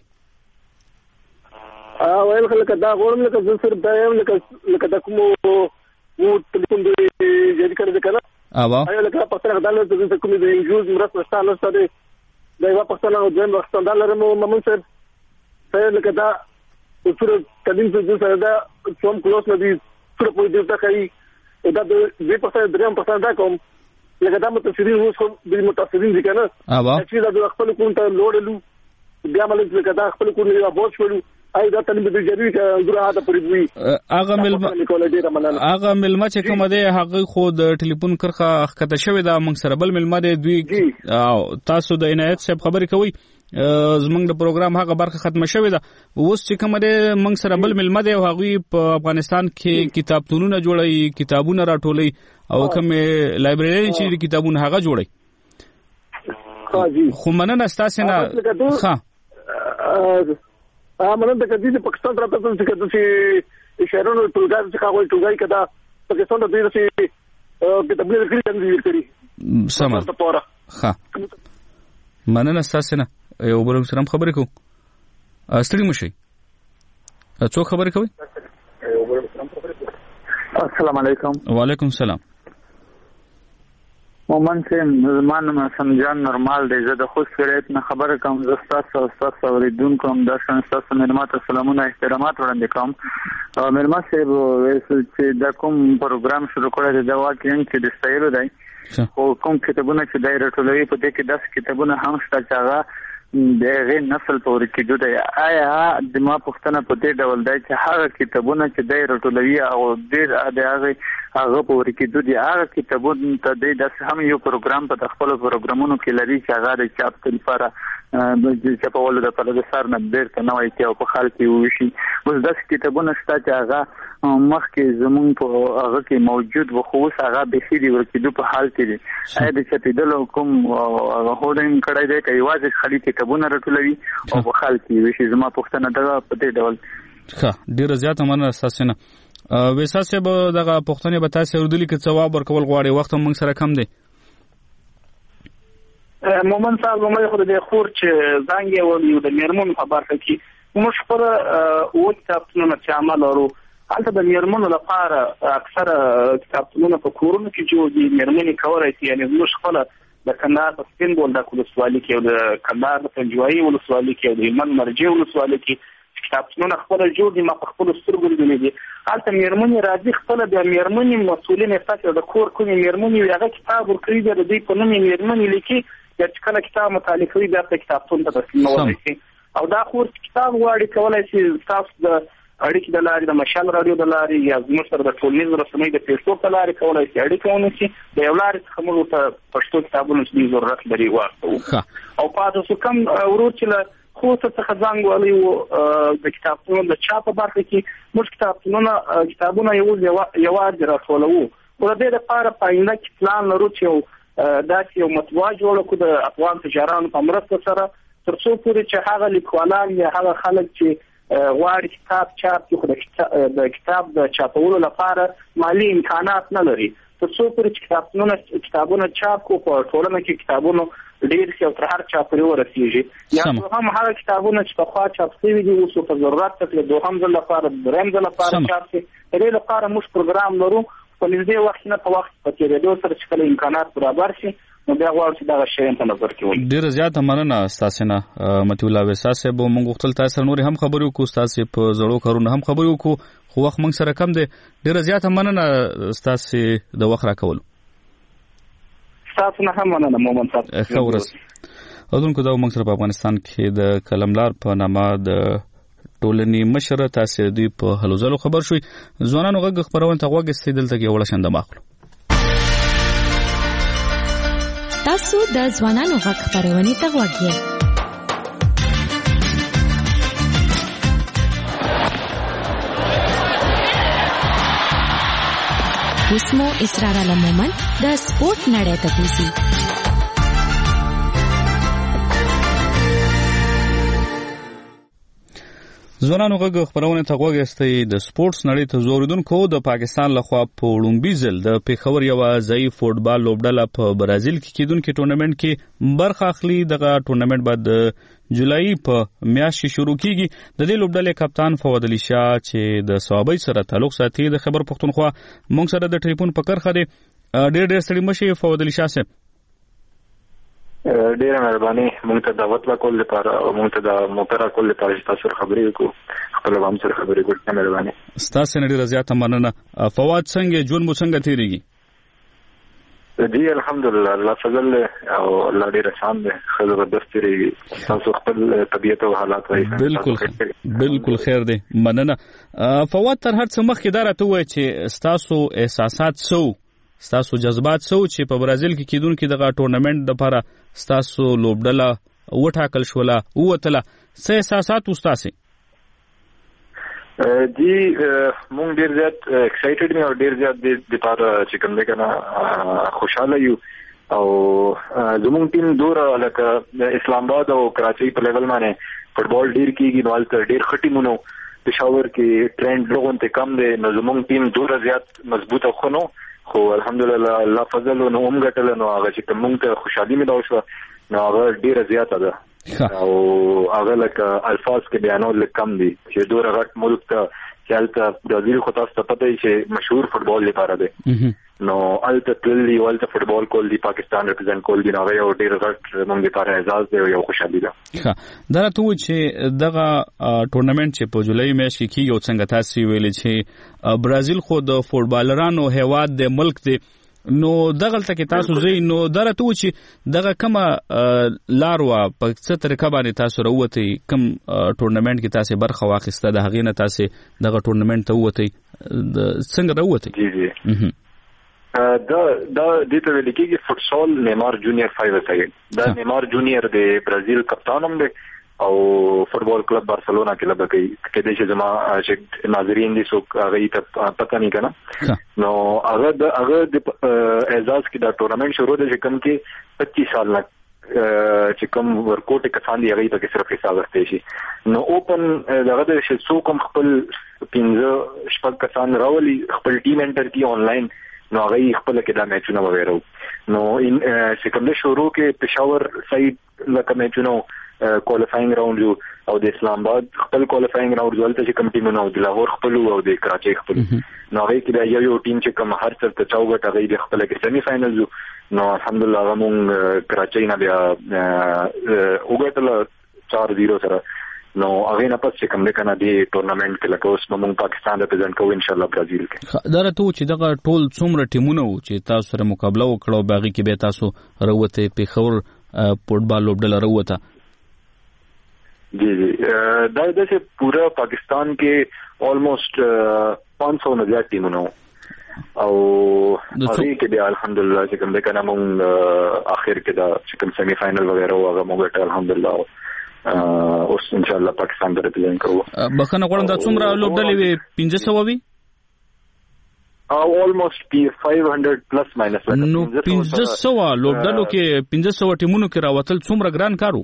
ویل خلک دا غواړم لکه زه صرف دا یم لکه د کومو مو ټلیفون دی جدي کړی دی کنه. ایا لکه پښتنه غداله د کومې د انجوز مرسته شته نشته دی دا یو پښتنه او ځم پښتنه لرم محمد صاحب. فعل لکه دا اصول کدين څه سره دا څوم کلوس نه دي څه په دې ځکه کوي دا د دې پښتنه دریم پښتنه دا کوم لکه دا متفسرین اوس هم د متفسرین دي کنه. چې دا خپل کوم ته لوړلو بیا ملک لکه دا خپل کوم یو بوج شولو اې دا تل به جری ګره هدا پرې وي. هغه ملما چې کوم دی هغه خو د ټلیفون کرخه خطه شوی دا موږ سره بل ملما دی دوی تاسو د عنایت صاحب خبرې کوي زمونږ د پروګرام هغه برخه ختمه شوې ده. اوس چې کوم دی موږ سره بل ملما دی او هغوی په افغانستان کې کتابتونونه جوړوي، کتابونه راټولوي او کومې لایبرري چې د کتابونه هغه جوړوي. خو مننه ستاسې نه. ښه مننه د کدي د پاکستان تر تاسو چې شهرونو ټولګار چې هغه ټولګای کدا پاکستان د دې چې کتابونه لري کړی سم. ښه، مننه ستاسې نه. یو بل سره خبرې کوو. ستړي مه شئ. څوک خبرې کوي؟ السلام علیکم. وعلیکم السلام. مومن چې زمان سمجان نورمال دی. زه د خوست ولایت نه خبره کوم. زه ستاسو اوریدونکو هم د ستاسو مېلمه ته سلامونه احترامات وړاندې کوم. مېلمه صاحب چې دا کوم پروګرام شروع کړی دی دا واقعا چې د ستایلو دی. خو کوم کتابونه چې دای راټولوي په دې کې 10 کتابونه هم شته چې هغه د غیر نسل په ورکېدو دی. آیا د ما پوښتنه په دې ډول دی چې هغه کتابونه چې دای راټولوي او ډېر د هغه په ورکېدو دي هغه کتابونه ته د داسې هم یو پروګرام په خپل پروګرامونو کې لري چې هغه د چاپ لپاره د چاپولو لپاره د سر نه بیرته نوی کې او په خال کې وشي. اوس داسې کتابونه شته چې هغه مخکې زمونږ په هغه کې موجود و خو اوس هغه بېخي د ورکېدو په حال کې دي. آیا د چاپېدلو کوم هوډینګ کړی دی که یوازې خالي کتابونه راټولوي او په خال کې وشي؟ زما پوښتنه دغه په دې ډول. ښه، ډېره زیاته مننه ستاسو نه. ویسا صاحب دغه پوښتنې به تاسو اورېدلي که ځواب ورکول غواړئ، وخت هم موږ سره کم دی. مومن صاحب لومړی خو د خور چې زنګ یې ولیو د میرمنو په برخه کې موږ خپله اووه کتابتونونه چې عمل لرو. هلته د میرمنو لپاره اکثره کتابتونونه په کورونو کې جوړ دي. میرمنې کولی شي یعنې زموږ خپله د کندهار په سپین بولدک ولسوالي کې او د کندهار د پنجوایي ولسوالي کې او د هلمند مرجې ولسوالي کې کتابتونونه خپله جوړ دي. ما په خپلو سترګو لیدلي دي. هلته میرمنې راځي خپله بیا میرمنې مسؤلین یې د کور کومې میرمنې وي هغه کتاب ورکوي بیا د دوی په نوم یې میرمنې لیکي یا چې کله کتاب مطالعه کوي بیا ته کتابتون ته تسلیمولی شي. او دا خور کتاب غواړي کولی شي ستاسو د اړیکې د لارې د مشال راډیو د لارې یا زموږ سره د ټولنیزو رسنیو د فیسبوک د لارې کولی شي اړیکه ونیسي. د یو لارې څخه موږ ورته پښتو کتابونه چې دوی ضرورت لري واستوو. او پاتې شو کوم ورور چې له خوست څخه زنګ وهلی و د کتابتونو د چاپ په برخه کې موږ کتابونه یوازې راټولوو. خو د دې لپاره په آینده کې پلان لرو چې داسې یو مطبوعه جوړه کړو د افغان تجارانو په مرسته سره تر څو پورې چې هغه لیکوالان یا هغه خلک چې غواړي کتاب چاپ کړي د کتاب د چاپولو لپاره مالي امکانات نه لري تر څو پورې چې کتابونه چاپ کړو په ټولنه کې کتابونه ډېر شي او تر هر چا پورې ورسېږي. یا هم هغه کتابونه چې پخوا چاپ شوي دي اوس په ضرورت ته د دوهم ځل لپاره درېیم ځل لپاره چاپ شي. د دې لپاره موږ پروګرام لرو په نږدې وخت نه په وخت په تېرېدو سره چې کله امکانات برابر شي نو بیا غواړو چې دغه شیان په نظر کې ولرو. ډېره زیاته مننه ستاسو نه مطیع الله ویسا صاحب. موږ غوښتل تاسو سره نورې هم خبرې وکړو، ستاسو په زړو کارونو هم خبرې وکړو خو وخت موږ سره کم دی. ډېره زیاته مننه ستاسو د وخت راکولو. ستاسو نه هم مننه مومن صاحب. ښه ورځ. اودونکو دا موږ سره په افغانستان کې د قلملار په نامه د ټولنې مشر تاسو دوی په هلو ځلو خبر شوي. ځوانانو غږ خپرونه ته غوږ ایښودل دلته کې وړه شنده ماخلو. تاسو د ځوانانو غږ خپرونې ته غوږ یې. اوس مو اسرار المومن د سپورت نړۍ ته بوځي. ځوانانو غږ خپرونه ته غوږ ایښودل د سپورتس نړۍ ته زوریدونکو د پاکستان لخوا په لومړي ځل د پیښور یو ځای فوټبال لوبډله په برازیل کې کیدونکو ټورنمنت کې برخه اخلي. دغه ټورنمنت بعد جولای په میاشت شروع کیږي. د دې لوبډلې کپتان فواد علي شاه چې د صوابۍ سره تعلق ساتي د خبر پښتونخوا موږ سره د ټلیفون په کرخه دی. ډېر ستړي مشي فواد علي شاه صاحب. ډیره مهرباني موږ ته دعوت وکول لپاره او موږ ته د موټر کول لپاره چې تاسو خبرې وکړو خپل هم سره خبرې وکړو. مهرباني ستاسو نه ډیره زیاته مننه. فواد څنګه ژوند مو څنګه تیریږي؟ جی الحمدلله الله فضل او الله ډیر احسان دی. خو زبردست تیریږي. تاسو خپل طبيعت او حالات وایي. بالکل خیر دی. مننه. فواد تر هر څه مخکې دا راته وایي چې تاسو احساسات څه ستاسو جذبات څه چې په برازیل کې کیدونکو دغه ټورنمنت لپاره ستاسو لوبډله وټاکل شوله ووتله څه احساسات وستاسي؟ جی مونږ ډیر زیات ایکسایټډ یو ډیر زیات د لپاره چې کوم دغه خوشاله یو او زموږ ټیم دور لکه اسلام آباد او کراچۍ په لیول باندې فوټبال ډیر کیږي نو الته ډیر خټي مونږ پېښور کې ټرند لوګون ته کم دی نو زموږ ټیم دور زیات مضبوطه خونو خو الحمدلله الله فضل نو هم ګټل نو هغه چې کوم ته خوشحالي مې دا شو نو هغه ډیره زیاته ده او هغه لکه الفاظ کې بیانول کم دي چې دوه غټ ملک ته چې برازیل خو تاسو ته پته چې مشهور فوتبال لپاره دی نو الته تللی ولته فوتبال کول دی پاکستان ریپرزنټ کول دی نو یو ډیر غټ موږ لپاره اعزاز دی او یو خوشحالي ده. ښه دا راته چې دغه ټورنمنت چې په جولای میاشت کې کیږي او څنګه تاسو ویل چې برازیل خو د فوتبالرانو هیواد د ملک دی نو دغه تلته تاسو زی نو درته چې دغه کومه لاروا په څه طریقه باندې تاسو راوته کوم ټورنمنت کې تاسو برخه واخیسته د هغې نه تاسو دغه ټورنمنت ته وته څنګه راوته؟ جی دا د ته ویل کېږي فوتسال نیمار جونیئر 5 سایډ دا نیمار جونیئر د برازیل کپتان هم دی او فوتبال کلب بارسلونا کې لږ کې د چې زما چې ناظرین دي سو هغه ته پته نه کنه نو هغه د اعزاز کې دا ټورنمنت شروع دی چې کوم کې 25 سال نه چې کوم ورکوټ کسان دی هغه ته صرف حساب راځي شي نو اوپن دغه د شڅو کوم خپل 15 شپږ کسان راولي خپل ټیم انټر کی آنلاین نو هغه خپل کې دا میچونه وغیرہ نو چې کوم د شروع کې پېښور سایډ لکه میچونه کوالیفاینګ راوند او د اسلام آباد خپل کوالیفاینګ راوند ولته چې کوم ټیمونه او د لاهور خپل او د کراچۍ خپل نو هغه کې دا یو ټیم چې کوم هر څه ته چاوګټ هغه د خپل کې سیمی فائنل نو الحمدلله هغه مونږ کراچۍ نه بیا وګټل 4-0 سره نو هغه نه پس چې کوم د کنه دی ټورنمنت کې لکه اوس موږ پاکستان ریپرزنټ کوو ان شاء الله برازیل کې دا راته چې دغه ټول څومره ټیمونه وو چې تاسو سره مقابله وکړو باغی کې به تاسو راوته پیښور فوټبال لوبډله راوته جی دا چې پورا پاکستان کې آلموست 500 نه زیات ټیمونه او هغه کې بیا الحمدلله چې کوم د کنه موږ اخر کې دا چې کوم سیمی فائنل وغیرہ هغه موږ الحمدلله اوس ان شاء الله پاکستان ته ریپرزنټ کوو. بخنه غواړم دا څومره لوبډلې وي 1500 وي او almost 500 پلس ماینس نو 1500 لوبډلو کې 1500 ټیمونو کې راوتل څومره ګران کارو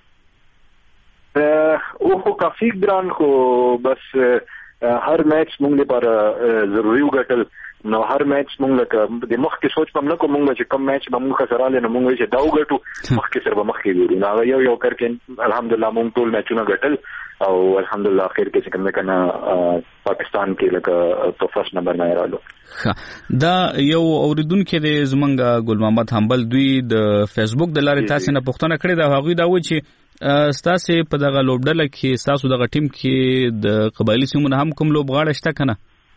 خو کافي ګران خو بس هر میچ موږ لپاره ضروري وګټل نو هر میچ موږ لکه د مخ کې سوچ پم نه کوم موږ چې کم میچ به موږ خسراله نو موږ چې دا وګټو مخ کې سره مخ کې ګورو نو یو کړکې الحمدلله موږ ټول میچونه ګټل او الحمدلله اخر کې چې کوم کنه پاکستان کې لکه په فرست نمبر نه راغلو دا یو اوریدونکو د زمنګ ګل محمد حنبل دوی د فیسبوک د لارې تاسو نه پوښتنه کړې دا هغه دا و چې ستاسو په دغه لوبډله کې تاسو دغه ټیم کې د قبایلی سیمونه هم کوم لوبغاړي شته کنه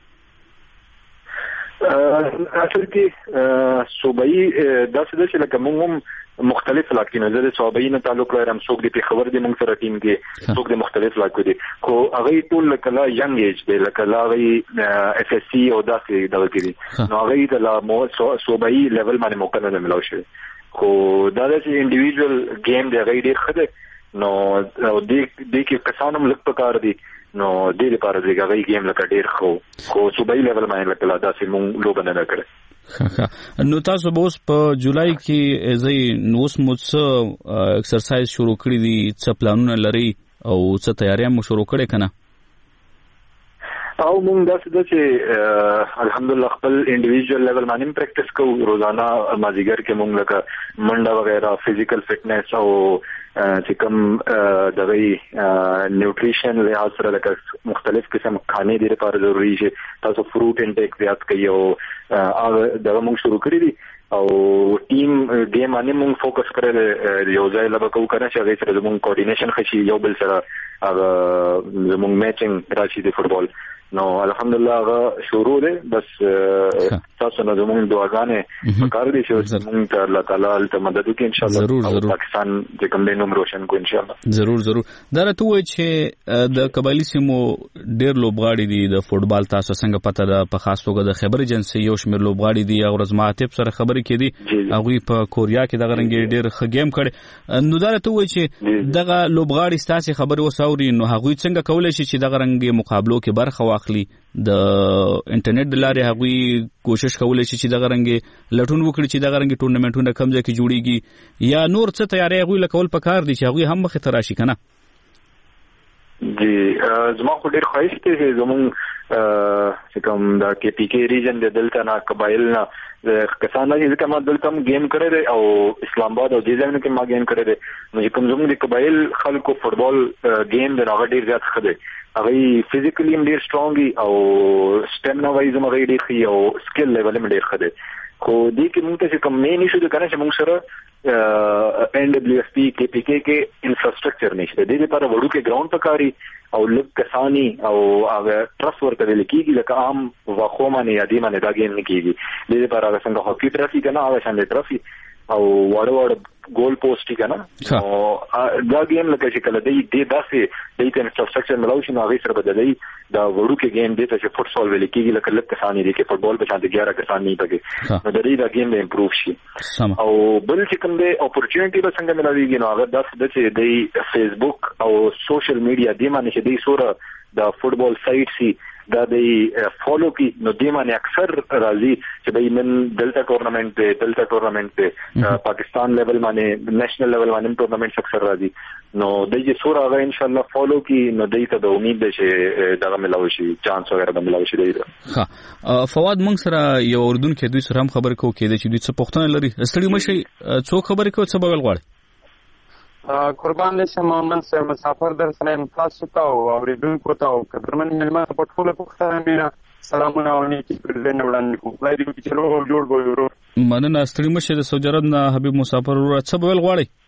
اصل کې صوبایي داسې د چې لکه موږ هم مختلف علاقې نه د صوبایي نه تعلق لرم څوک د پیښور د موږ سره ټیم کې څوک د مختلف علاقو دي خو هغه ټول لکه لا ینګ ایج دی لکه لا هغه اف اس سی او داسې دغه کې نو هغه د لا صوبایي لیول باندې موقع نه ملو شي خو دا د انډیویډوال گیم دی هغه ډیر ښه دی نو د کې کسانم لږ پکار دي نو دې لپاره دغه گیم لکه ډیر خو صوبایي لیول باندې لکه لا داسې مونږ لوبنه نه کړ نو تاسو به اوس په جولای کې زی نو اوس مو څه ایکسرسایز شروع کړی دي څه پلانونه لري او څه تیاری هم شروع کړی کنه او موږ داسې چې الحمدلله خپل انډیویډوال لیول باندې پریکټیس کوو روزانه مازیګر کې موږ لکه منډه وغیرہ فزیکل فټنس او چې کوم دغه نیوټریشن لحاظ سره لکه مختلف قسم کھانے د لپاره ضروری شي تاسو فروټ انټیک زیات کړئ او دغه موږ شروع کړی دي او ټیم گیم باندې موږ فوکس کړل یو ځای لږ کوو کنه چې هغه سره موږ کوارډینیشن خشي یو بل سره هغه موږ میچینګ راشي د فوتبال نو الحمدلله هغه شروع دی بس تاسو نه زموږ دعاګانې پکار دي چې موږ ته الله تعالی ته مدد وکړي ان شاء الله او پاکستان د کوم نوم روشن کو ان شاء الله ضرور دا راته وایي چې د قبایلی سیمو ډېر لوبغاړي دي د فوتبال تاسو څنګه پته ده په خاص توګه د خیبر ایجنسي یو شمېر لوبغاړي دي او رزما عاطف سره خبرې کېدي هغوی په کوریا کې دغه رنګ ډېر ښه گیم کړی نو دا راته وایي چې دغه لوبغاړي ستاسو خبرې وساوري نو هغوی څنګه کولی شي چې دغه رنګ مقابلو کې برخه واخلي د انټرنیټ د لارې هغوی کوشش کولی شي چې دغه رنګ لټون وکړي چې دغه رنګ ټورنمنټونه کوم ځای کې جوړیږي یا نور څه تیاری هغوی لکول پکار دي چې هغوی هم مخې ته راشي کنه جی زما خو ډېر خواهش دی چې زموږ چې کوم د کې پی کې ریجن د دلته نه قبایل نه کسان نه چې ما دلته هم گیم کړی دی او اسلام آباد او دې ځایونو کې ما گیم کړی دی نو چې کوم زموږ د قبایل خلکو فوټبال گیم د هغه ډېر زیات ښه دی هغه فزیکلی ډیر سترونګ او سټیمنا وایز هم هغه ډیر ښه او سکل لیول هم ډیر ښه دی. خو دې کې موږ ته کوم مین ایشو ده کنه چې موږ سره NWFP KPK کې انفراستراکچر نشته. د دې لپاره وړو کې ګراوند پکاري او لږ کسانی او هغه ټرست ورته ویل کېږي لکه عام واخو باندې یا دې باندې دا ګیم نه کېږي. د دې لپاره هغه څنګه هاکي ټرافي کنه هغه شان ټرافي او وړ ګول پوسټ کنه او دا ګیم لکه چې کله دې داسې د انفراستراکچر ملاوي شي نو هغه سره بدلای دا وړو کې ګیم دې ته چې فوټبال ویل کېږي لکه لږ کسانی دي کې فوټبال په شان دي 11 کسان نه پکې نو د دې دا ګیم به امپروو شي. او بل چې کوم دې اپورچونټی به څنګه ملاويږي نو هغه داسې چې د فیسبوک او سوشل میډیا دې باندې چې دې سوره د فوټبال سایټ سي دا د فالو کی نو دې باندې اکثر راځي چې به من دلتا ټورنمنت په پاکستان لیول باندې نېشنل لیول باندې ټورنمنټ اکثر راځي نو دې سوره هغه ان شاء الله فالو کی نو دې ته د امید ده چې دا ملاوي شي چانس وغیرہ به ملاوي شي. ها فواد موږ سره یو اردن کې دوی سره هم خبر کوو کې چې دوی څه پوښتنه لري استړي مشي څو خبر کوي څه بغل غواړي. قربان لشم من سره مسافر در سلام تاسو ته او اوریدونکو ته او قدرمن ملمانو په ټوله پوښتنه مینا سلامونه او نیکی پر دې وړاندې کوم. خدای دې چې روغ جوړ وي ورو. مننه استړي مشه د سعودي عرب نه حبیب مسافر ورو څه بغل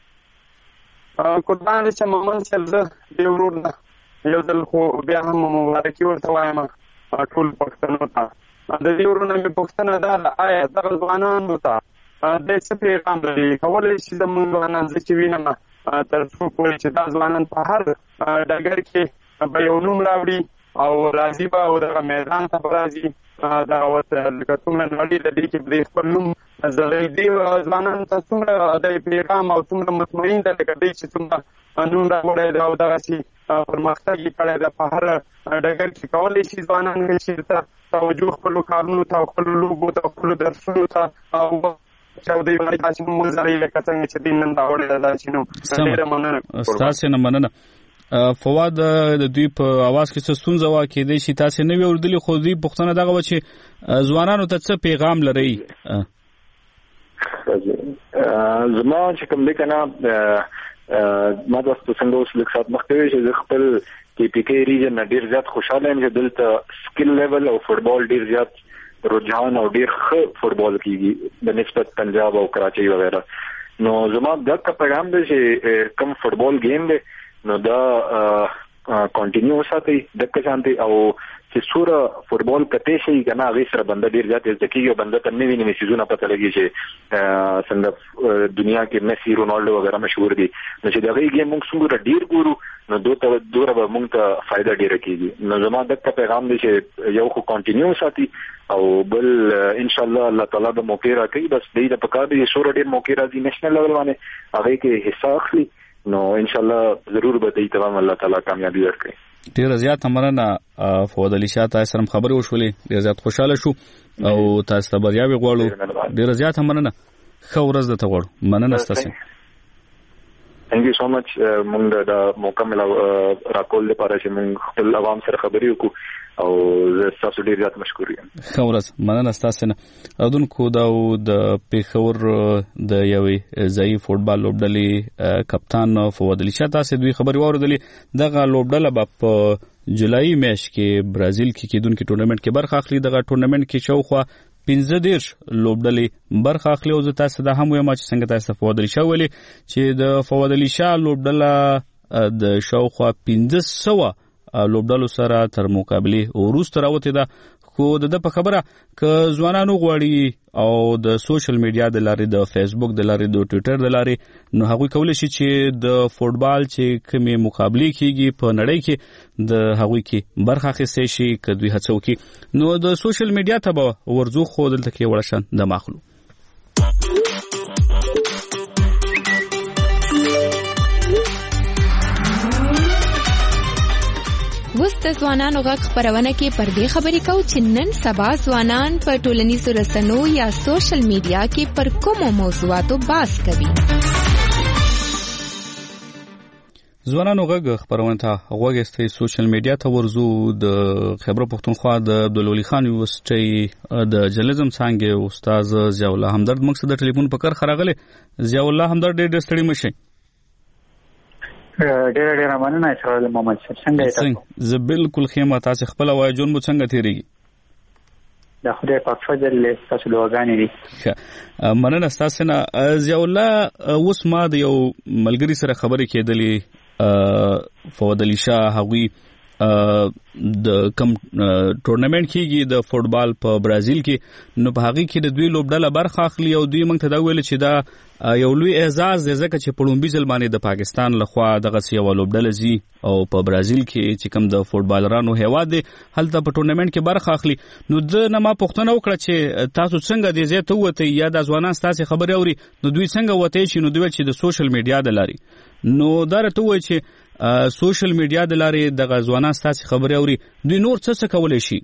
غواړي. قربان لشم من سره دې ورو نه یو ځل خو بیا هم مبارکي ورته وایم ټول پښتنو ته. د دې ورو نه پښتنه دا آیا د ځوانانو ته د څه پیغام لري کولای شي د موږ ځوانان چې وینم تر څو پورې چې دا ځوانان په هر ډګر کې به یو نوم راوړي او راځي به او دغه میدان ته به راځي دا ورته لکه څومره نړۍ د دې کې د خپل نوم ځلوي دې ځوانانو ته څومره د پیغام او څومره مطمئن ده لکه دی چې څومره نوم راوړی دی او دغسې پرمختګ یې کړی ده په هر ډګر کې کولی شي ځوانان چې ته توجه خپلو کارونو ته او خپلو لوبو ته او خپلو درسونو ته او چاودي باندې تاسو موږ زری لکه څنګه چې دین نن دا وړل دا چې نو ډېر مننه تاسو نه مننه. فواد د دوی په आवाज کې څه ستونزه وا کې دی چې تاسو نه وردلی خو دوی پښتنه دغه و چې ځوانانو ته څه پیغام لري. زما چې کوم لیکنه ما تاسو څنګه اوس لیک سات مخکې چې خپل KPK ریجن ډیر زیات خوشاله یم چې دلته سکل لیول او فوټبال ډیر زیات رجحان او ډیر ښه فوټبال کیږي د نسبت پنجاب او کراچي وغیرہ. نو زما دا پیغام دی چې کوم فوټبال گیم دی نو دا کنټینیو وساتئ دغه شانتي او چې سوره فوټبال کته شي کنه هغه سره بنده ډیر زیات ځکه یو بنده تنه ویني سيزونه پته لګي چې څنګه دنیا کې میسی رونالډو وغیرہ مشهور دي نو چې دغه گیم موږ څنګه ډیر ګورو نو دوره به موږ ته فائدہ ډیر کیږي. نو زما دغه پیغام دی چې یو خو کنټینیو وساتئ او بل ان شاء الله تعالی به موقع راکړي بس دې د پکار دي سوره ډیر موقع راځي نېشنل لیول باندې هغه کې حصہ اخلي نو ان شاء الله ضرور به دې تمام الله تعالی کامیابی ورکړي. ډیر زیات مننه فواد علي شاه تاسو سره خبرې وشولې ډیر زیات خوشاله شو او تاسو ته بریاوي غواړو. ډیر زیات مننه خو ورځ د ته غواړو. مننه تاسو. Thank you so much. موږ د موقع مل راکول لپاره چې موږ خپل عوام سره خبرې وکړو او تاسو ډیر زیات مشکور یم. خورز مننه تاسو نه اودونکو دا د پیښور د یوې ځای فوټبال لوبډلې کپتان فواد علي شاه تاسو دوی خبري واوریدلې دغه لوبډله په جولای میاشت کې برازیل کې کېدونکو ټورنمنت کې برخه اخلي. دغه ټورنمنت کې شاوخوا 15 لوبډلې برخه اخلي او زه تاسو ته هم وایم چې څنګه تاسو فواد علي شاه ولې چې د فواد علي شاه لوبډله د شاوخوا 1500 لوبډلو سره تر مقابله وروسته راوته ده. خو د په خبره ک ځوانانو غواړي او د سوشل میډیا د لارې د فیسبوک د لارې د ټوئیټر د لارې نو هغوی کولی شي چې د فوټبال چې کومه مقابله کیږي په نړۍ کې د هغوی کې برخه اخیستي شي ک دوی هڅه وکړي نو د سوشل میډیا ته به ورزو خو دلته کې ورشن د ماخلو. وست ځوانانو غږ خبرونه کې پر دې خبرې کوو چې نن سبا ځوانان په ټولنیزو رسنیو یا سوشل میډیا کې پر کومو موضوعاتو بحث کوي. ځوانانو غږ خبرونه ته غوږی سوشل میډیا ته ورزو د خیبر پښتونخوا د عبدالولي خان یونیورسيټي د جرنالیزم څانګې استاد ضیاء الله همدرد موږ سره د ټلیفون په کار خراغله. ضیاء الله همدرد ډېر ستړي مشه. ډېر مننه اسرائیل محمد څنګه تاسو؟ زه بالکل خیمه تاسو خپل وای جون مو څنګه تیریږي؟ د خدای په فضل له تاسو دعاګانې دي. مننه تاسو نه. ضیاء الله اوس ما د یو ملګری سره خبرې کېدلې فواد علي شاه هغوی د کم ټورنمنت کېږي د فوټبال په برازیل کې نو په هغه کې د دوی لوبډله برخه اخلي او دوی موږ ته دا ویل چې دا یو لوی اعزاز دی ځکه چې په لومبي ځل باندې د پاکستان لخوا دغه یو لوبډله زی او په برازیل کې چې کم د فوټبالرانو هیواد دی هلته په ټورنمنت کې برخه اخلي. نو د نه ما پوښتنه وکړه چې تاسو څنګه د زیات وته یا د ځوانان تاسو خبرې اوري نو دوی څنګه وته چې نو دوی چې د سوشل میډیا د لاري نو دا راته وایي چې سوشل میډیا د لارې د غزوانان ستاسو خبرې اوري دوی نور څه کولای شي؟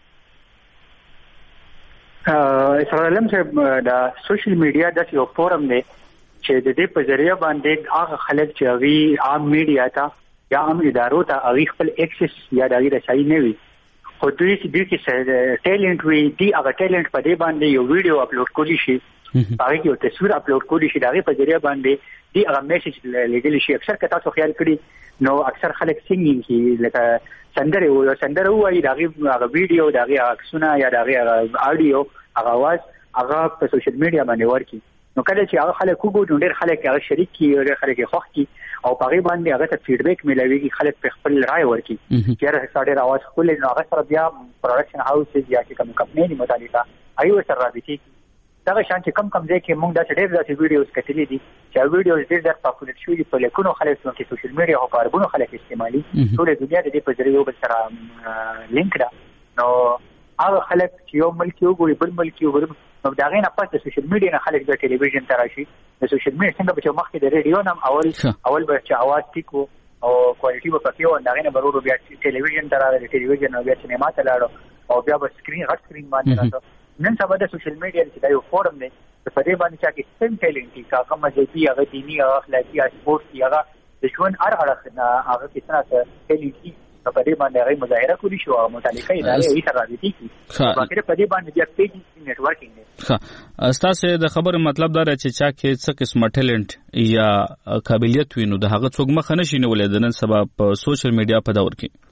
اسرائیل چې د سوشل میډیا د یو فورم دی چې د دې په ذریعہ باندې هغه خلک چې هغه عام میډیا ته یا عام ادارو ته هغه خپل اکسس یا د رسایي نه وي خو دوی چې ټیلنت وي دی هغه ټیلنت په دې باندې یو ویډیو اپلوډ کولی شي هغه یو تصویر اپلوډ کولی شي دغه په ذریعہ باندې دی هغه میسج لګل شي. اکثر که تاسو خیال کړی نو اکثر خلک سنگینګ کی لکه سندره وایي دغه ویډیو دغه عکسونه یا دغه اډیو هغه आवाज هغه په سوشل میډیا باندې ورکی نو کله چې هغه خلک وګوري ډېر خلک هغه شریک کی ډېر خلک خوښ کی او په هغه باندې هغه ته فیډبیک ملويږي خلک په خپل رائے ورکی چې هغه ډېر आवाज خپل نو هغه سره بیا پروډکشن هاوسز یا کوم کمپنی متعلقه ایو سره رابطي دا شان چې کم ځای کې موږ دا ډېر داسې ویډیوز کتلې دي چې ویډیوز ډېر پاپولر شوي په لیکونو خلک چې سوشل میډیا او کاربونو خلک استعمالي ټول دنیا د دې په ذریعہ بل سره لینک ده نو هغه خلک چې یو ملک یو ګوري بل ملک یو ګوري نو دا غي نه پاتې سوشل میډیا نه خلک د ټلویزیون ته راشي د سوشل میډیا څنګه به مخکې د ریډیو نام اول به چې आवाज ټیکو او کوالټي به پکې و دا غي نه برورو بیا ټلویزیون ته راغلی ټلویزیون او بیا سینما ته لاړو او بیا به سکرین غټ سکرین باندې راځي. نن سبا د سوشل میډیا چې دا یو فورم دی په دې باندې چې سم ټیلنټ کا کوم ځای هغه دینی او اخلاقی او سپورت هغه د ژوند اړه نه هغه کیسه ټیلنټ په دې باندې هغه مظاهره کولی شو او متعلقه ادارې یې سره راځي کی باقي په دې باندې بیا پیج نیټورکینګ دی. تاسو د خبر مطلب دا چې چا کې څه قسمه ټیلنټ یا قابلیت وینو د هغه څوک مخ نه شي نیولای د نن سبا په سوشل میډیا په دور کې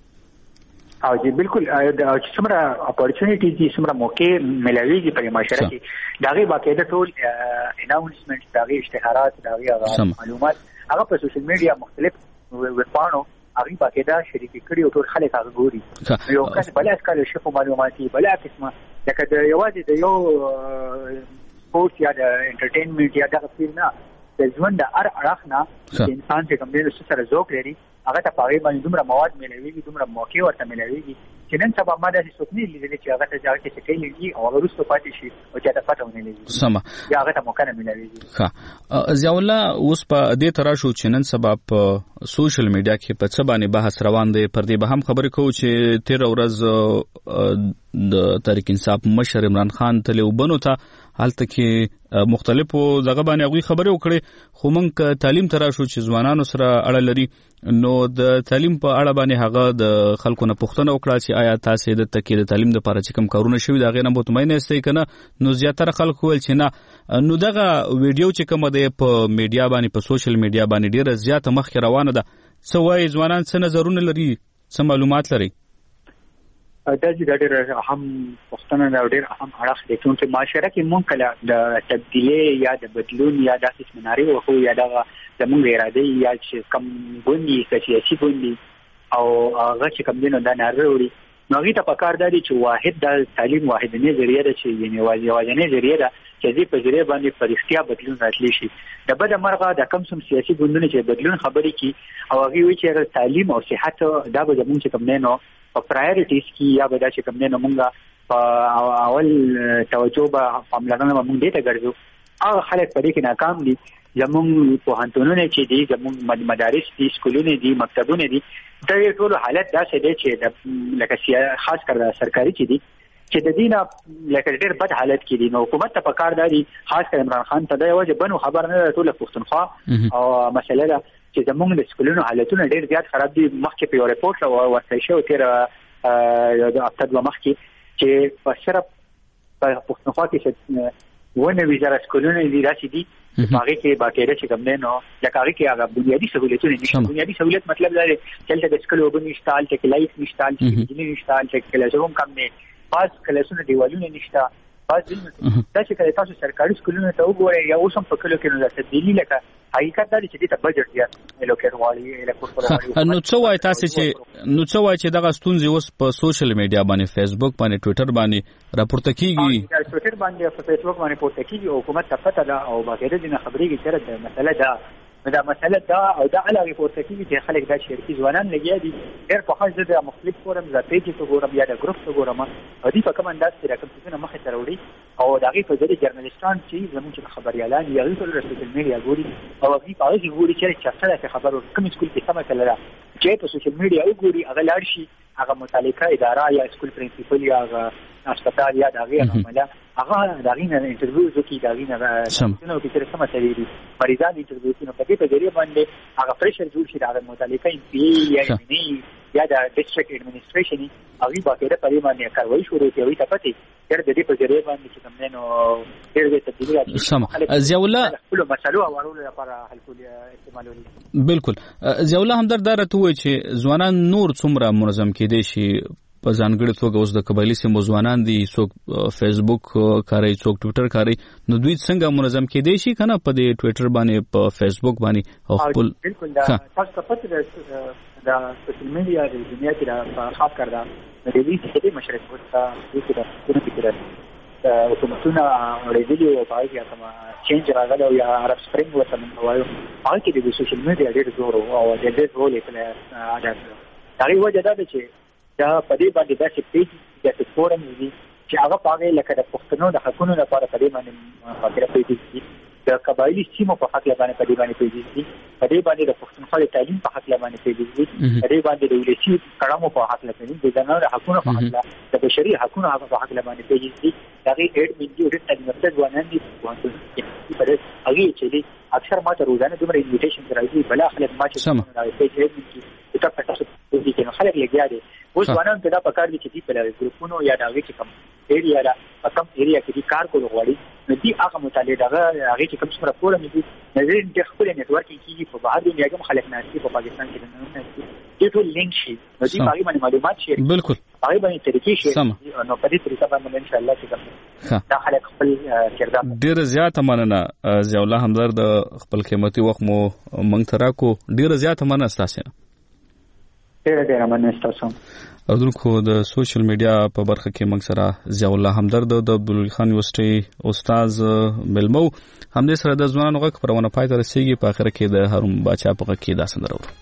او جی بالکل چې څومره اپورچونټیز دي څومره موقع ملويږي په معاشره کې داغه باقاعده ټول اناونسمنت داغه اشتهارات داغه معلومات هغه په سوشل میډیا مختلف ویبپاڼو هغه باقاعده شریک کړي او ټول خلک هغه ګوري یو کس بل اسکال شفو معلوماتي بل قسمه لکه د یوازې د یو سپورت یا د انټرټینمنت یا د فلم نه د ژوند د اړه نه انسان چې کوم دې سره ذوق لري هغه ته پاره باندې دومره مواد ملويږي دومره موقع ورته ملويږي چې نن سبا ما داسې څوک نه لیدل چې هغه ته ځای کې څه کوي او هغه رسو پاتې شي او چې دا پاتې ونه لګي سم یا هغه ته موقع نه ملويږي. ښه ضیاء الله اوس په دې تر شو چې نن سبا په سوشل میډیا کې په څه باندې بحث روان دی پر دې به هم خبرې کوو چې 13 ورځ د تحریک انصاف مشر عمران خان تل وبنو ته حالت کې مختلفو دغه باندې غوي خبرې وکړي خو موږ تعلیم تر شو چې ځوانانو سره اړه لري نو د تعلیم په اړه باندې هغه د خلکو نه پوښتنه وکړه چې آیا تاسو د تکي د تعلیم لپاره چې کوم کارونه شوي دا غیر نه مطمئن استئ کنه نو زیاتره خلکو ول چې نه نو دغه ویډیو چې کوم دی په میډیا باندې په سوشل میډیا باندې ډیره زیاته مخ روانه ده څه وایي ځوانان څه نظرونه لري څه معلومات لري؟ دا چې ډېر اهم پوښتنه ده ډېر اهم اړخ دی چې معاشره کې مونږ کله د تبدیلی یا د بدلون یا د اسمناري او یا د زموږ اراده یا چې کم ګوندي سیاسي ګوندي او هغه چې کم دینو د ناروړي نو هغه ته پکار دی چې واحد د تعلیم واحدنه ذریعہ ده چې یعنی واحدنه ذریعہ ده چې دې په ذریعہ باندې پرختیا بدلون راتلی شي. د بده مرغه د کم سم سیاسي ګوندونه چې بدلون خبرې کی او هغه وی چې تعلیم او صحت دا به زموږ چې کم نه په پرایورټیز کې یا به دا چې کوم نه مونږه په اول توجه به پاملرنه مونږ دې ته ګرځو هغه خلک په دې کې ناکام دي زموږ پوهنتونونه چې دي زموږ مدارس دي سکولونه دي مکتبونه دي دا ټول حالت داسې دی چې لکه خاص کر سرکاري چې دي چې د دینه لکه ډېر بد حالت کې دي نو حکومت ته پکار دی خاص کر عمران خان ته دا یوازې بنو خبر نه ټول پښتونخوا او مسله ده چې زموږ د سکولونو حالتونه ډېر زیات خراب دي. مخکې په یو ریپورت ورته شو تیر د اپتد مخکې چې په صرف په پښتونخوا کې ونه وزارت سکولونه دي راشي دي هغه کې باقاعده چې کوم نه نو لکه هغه کې هغه بنیادی سہولتونه نشته. بنیادی سہولت مطلب دا دی چې د سکلو وبني انسټال چې لایف انسټال چې بجلی انسټال چې کلاسروم کم نه پاس کلاسونه دیوالونه نشته. پاس دا چې کله تاسو سرکاري سکولونو ته وګورئ یا اوس هم په کلو کې نو تبدیلی لکه حقیقت دا چې د بجټ زیات الوکیټ والی الکترون نو څه وای تاسو چې دغه ستونزې اوس په سوشل میډیا باندې فیسبوک باندې ټوئیټر باندې راپورته کیږي. ټوئیټر باندې په فیسبوک باندې راپورته کیږي او حکومت ته پته ده او باقاعده د خبرېږي چې دا مسله ده او دا علاوه راپورته کیږي چې خلک دا شرکي ځوانان لګیا دي ډېر په خاص د مختلف فورم ذاتي ته ګورم یا د ګروپ ته ګورم او دې په کوم انداز کې راکم څه مخه ته وروړي او دا غي په ځای جرنالستان چې زموږ خبريالان یا ټول سوشل میډیا ګوري او هغه په هغه ګوري چې چرته خبرو کوم سکول کې سم کړل چې په سوشل میډیا وګوري هغه لاړ شي هغه متعلقه اداره یا سکول پرنسپل یا هسپتال یا دغه عمله هغه دغه انټرویو کوي دغه نو کې څه مسله دي مریضان انټرویو کوي نو په دې ذریعہ باندې هغه پریشر جوړ شي د متعلقه ام پی یا منی یا د ډیسټریکټ اډمنستریشن هغه باقاعده په دې باندې کاروي شروع کوي ته پته چې د دې په ذریعہ باندې چې کوم نو ډېر تبدیلی راځي. سم ضیاء الله خپل مسلو اورولو لپاره حل کول استعمالوي. بالکل ضیاء الله همدرد راته وایي چې ځوانان نور څومره منظم کېدي شي په ځانګړي توګه اوس د قبایلی سیمو ځوانان دي څوک فیسبوک کاروي څوک ټوئیټر کاروي نو دوی څنګه منظم کېدي شي کنه په دې ټوئیټر باندې په فیسبوک باندې او خپل بالکل دا تاسو پته دا سوشل میډیا د دنیا کې دا خاص کړه د دې چې مشرق ورته د دې حکومتونه اورېدلي او باید یا کوم چینج راغلی او یا عرب سپرینګ ورته موږ وایو هغه کې د سوشل میډیا ډېر زور او د دې رول یې په اډه دا وجه دا چې دا په دې باندې داسې پیج داسې فورم دي چې هغه پاګې لکه د پښتنو د حقونو لپاره په دې باندې فکر پیج دي د قبایلی سیمو په حق لبانه په دې باندې پیج دي په دې باندې د پښتونخوا د تعلیم په حق لبانه پیج دي په دې باندې د ولسی کړمو په حق لبانه دي د زنانو حقونو په حق د بشري حقونو په حق لبانه پیج دي دغه اډمن دي او د تعلیمات ځوانان دي په دې هغه چې دي اکثر ما ته روزانه دومره انویټیشن راځي بل خلک ما چې راځي چې تاسو ته دې کې خلک لګیا دي اوس ځوانان ته دا پکار دي چې دې په ګروپونو یا دغه کې کم ایریا دا کم ایریا کې کار کول غواړي نو دې هغه مطالعه دغه هغه چې کوم څومره فورم دي نظر د خپل نتورکینګ کیږي په بهر دنیا کې خلک ناشې په پاکستان کې نه دي ټول لینک شي نو دې باندې معلومات شي بالکل هغه باندې طریقې شي نو په دې طریقه باندې ان شاء الله چې دا خلک خپل کردار ډیر زیات مننه ضیاء الله همدرد خپل قیمتي وخت مو مونږ ته راکو ډیر زیات مننه تاسو ډیر مننه تاسو اردوونکو د سوشل میډیا په برخه کې موږ سره ضیاء الله همدرد د عبدالولي خان یونیورسيټي استاد ملمو همدې سره د ځوانانو غږ خبرونه پای ته رسیږي په اخر کې د هارون باچا په غږ کې دا سندره ورو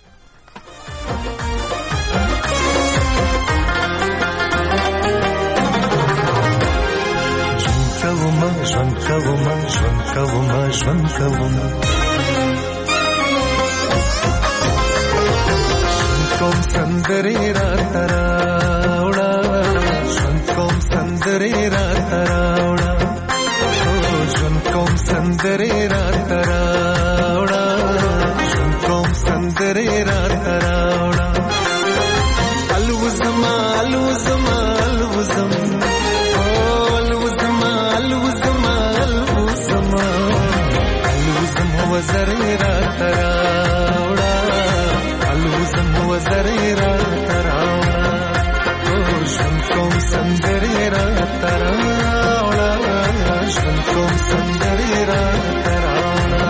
کوم سندري را تراوړه کوم سندري را تراوړه کوم سندري را تراوړه کوم سندري را تراوړه الوزما الوزما الوزم الوزما الوزما الوزما الوزم هو زري را تراوړه الوزم هو زري را تراوړه ژوند کوم سندري را تراوړه ژوند کوم سندري را تراوړه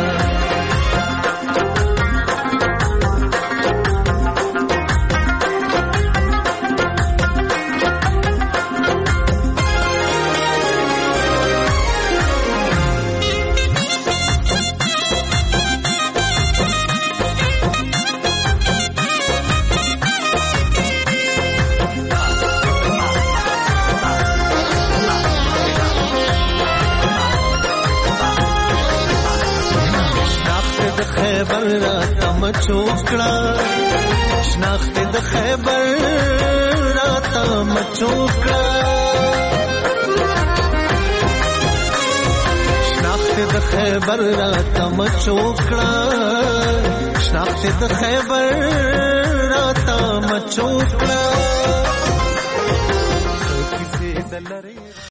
چوکړه شناخت د خیبر راته مچوکړه شناخت د خیبر راته مچوکړه شناخت د خیبر راته مچوکړه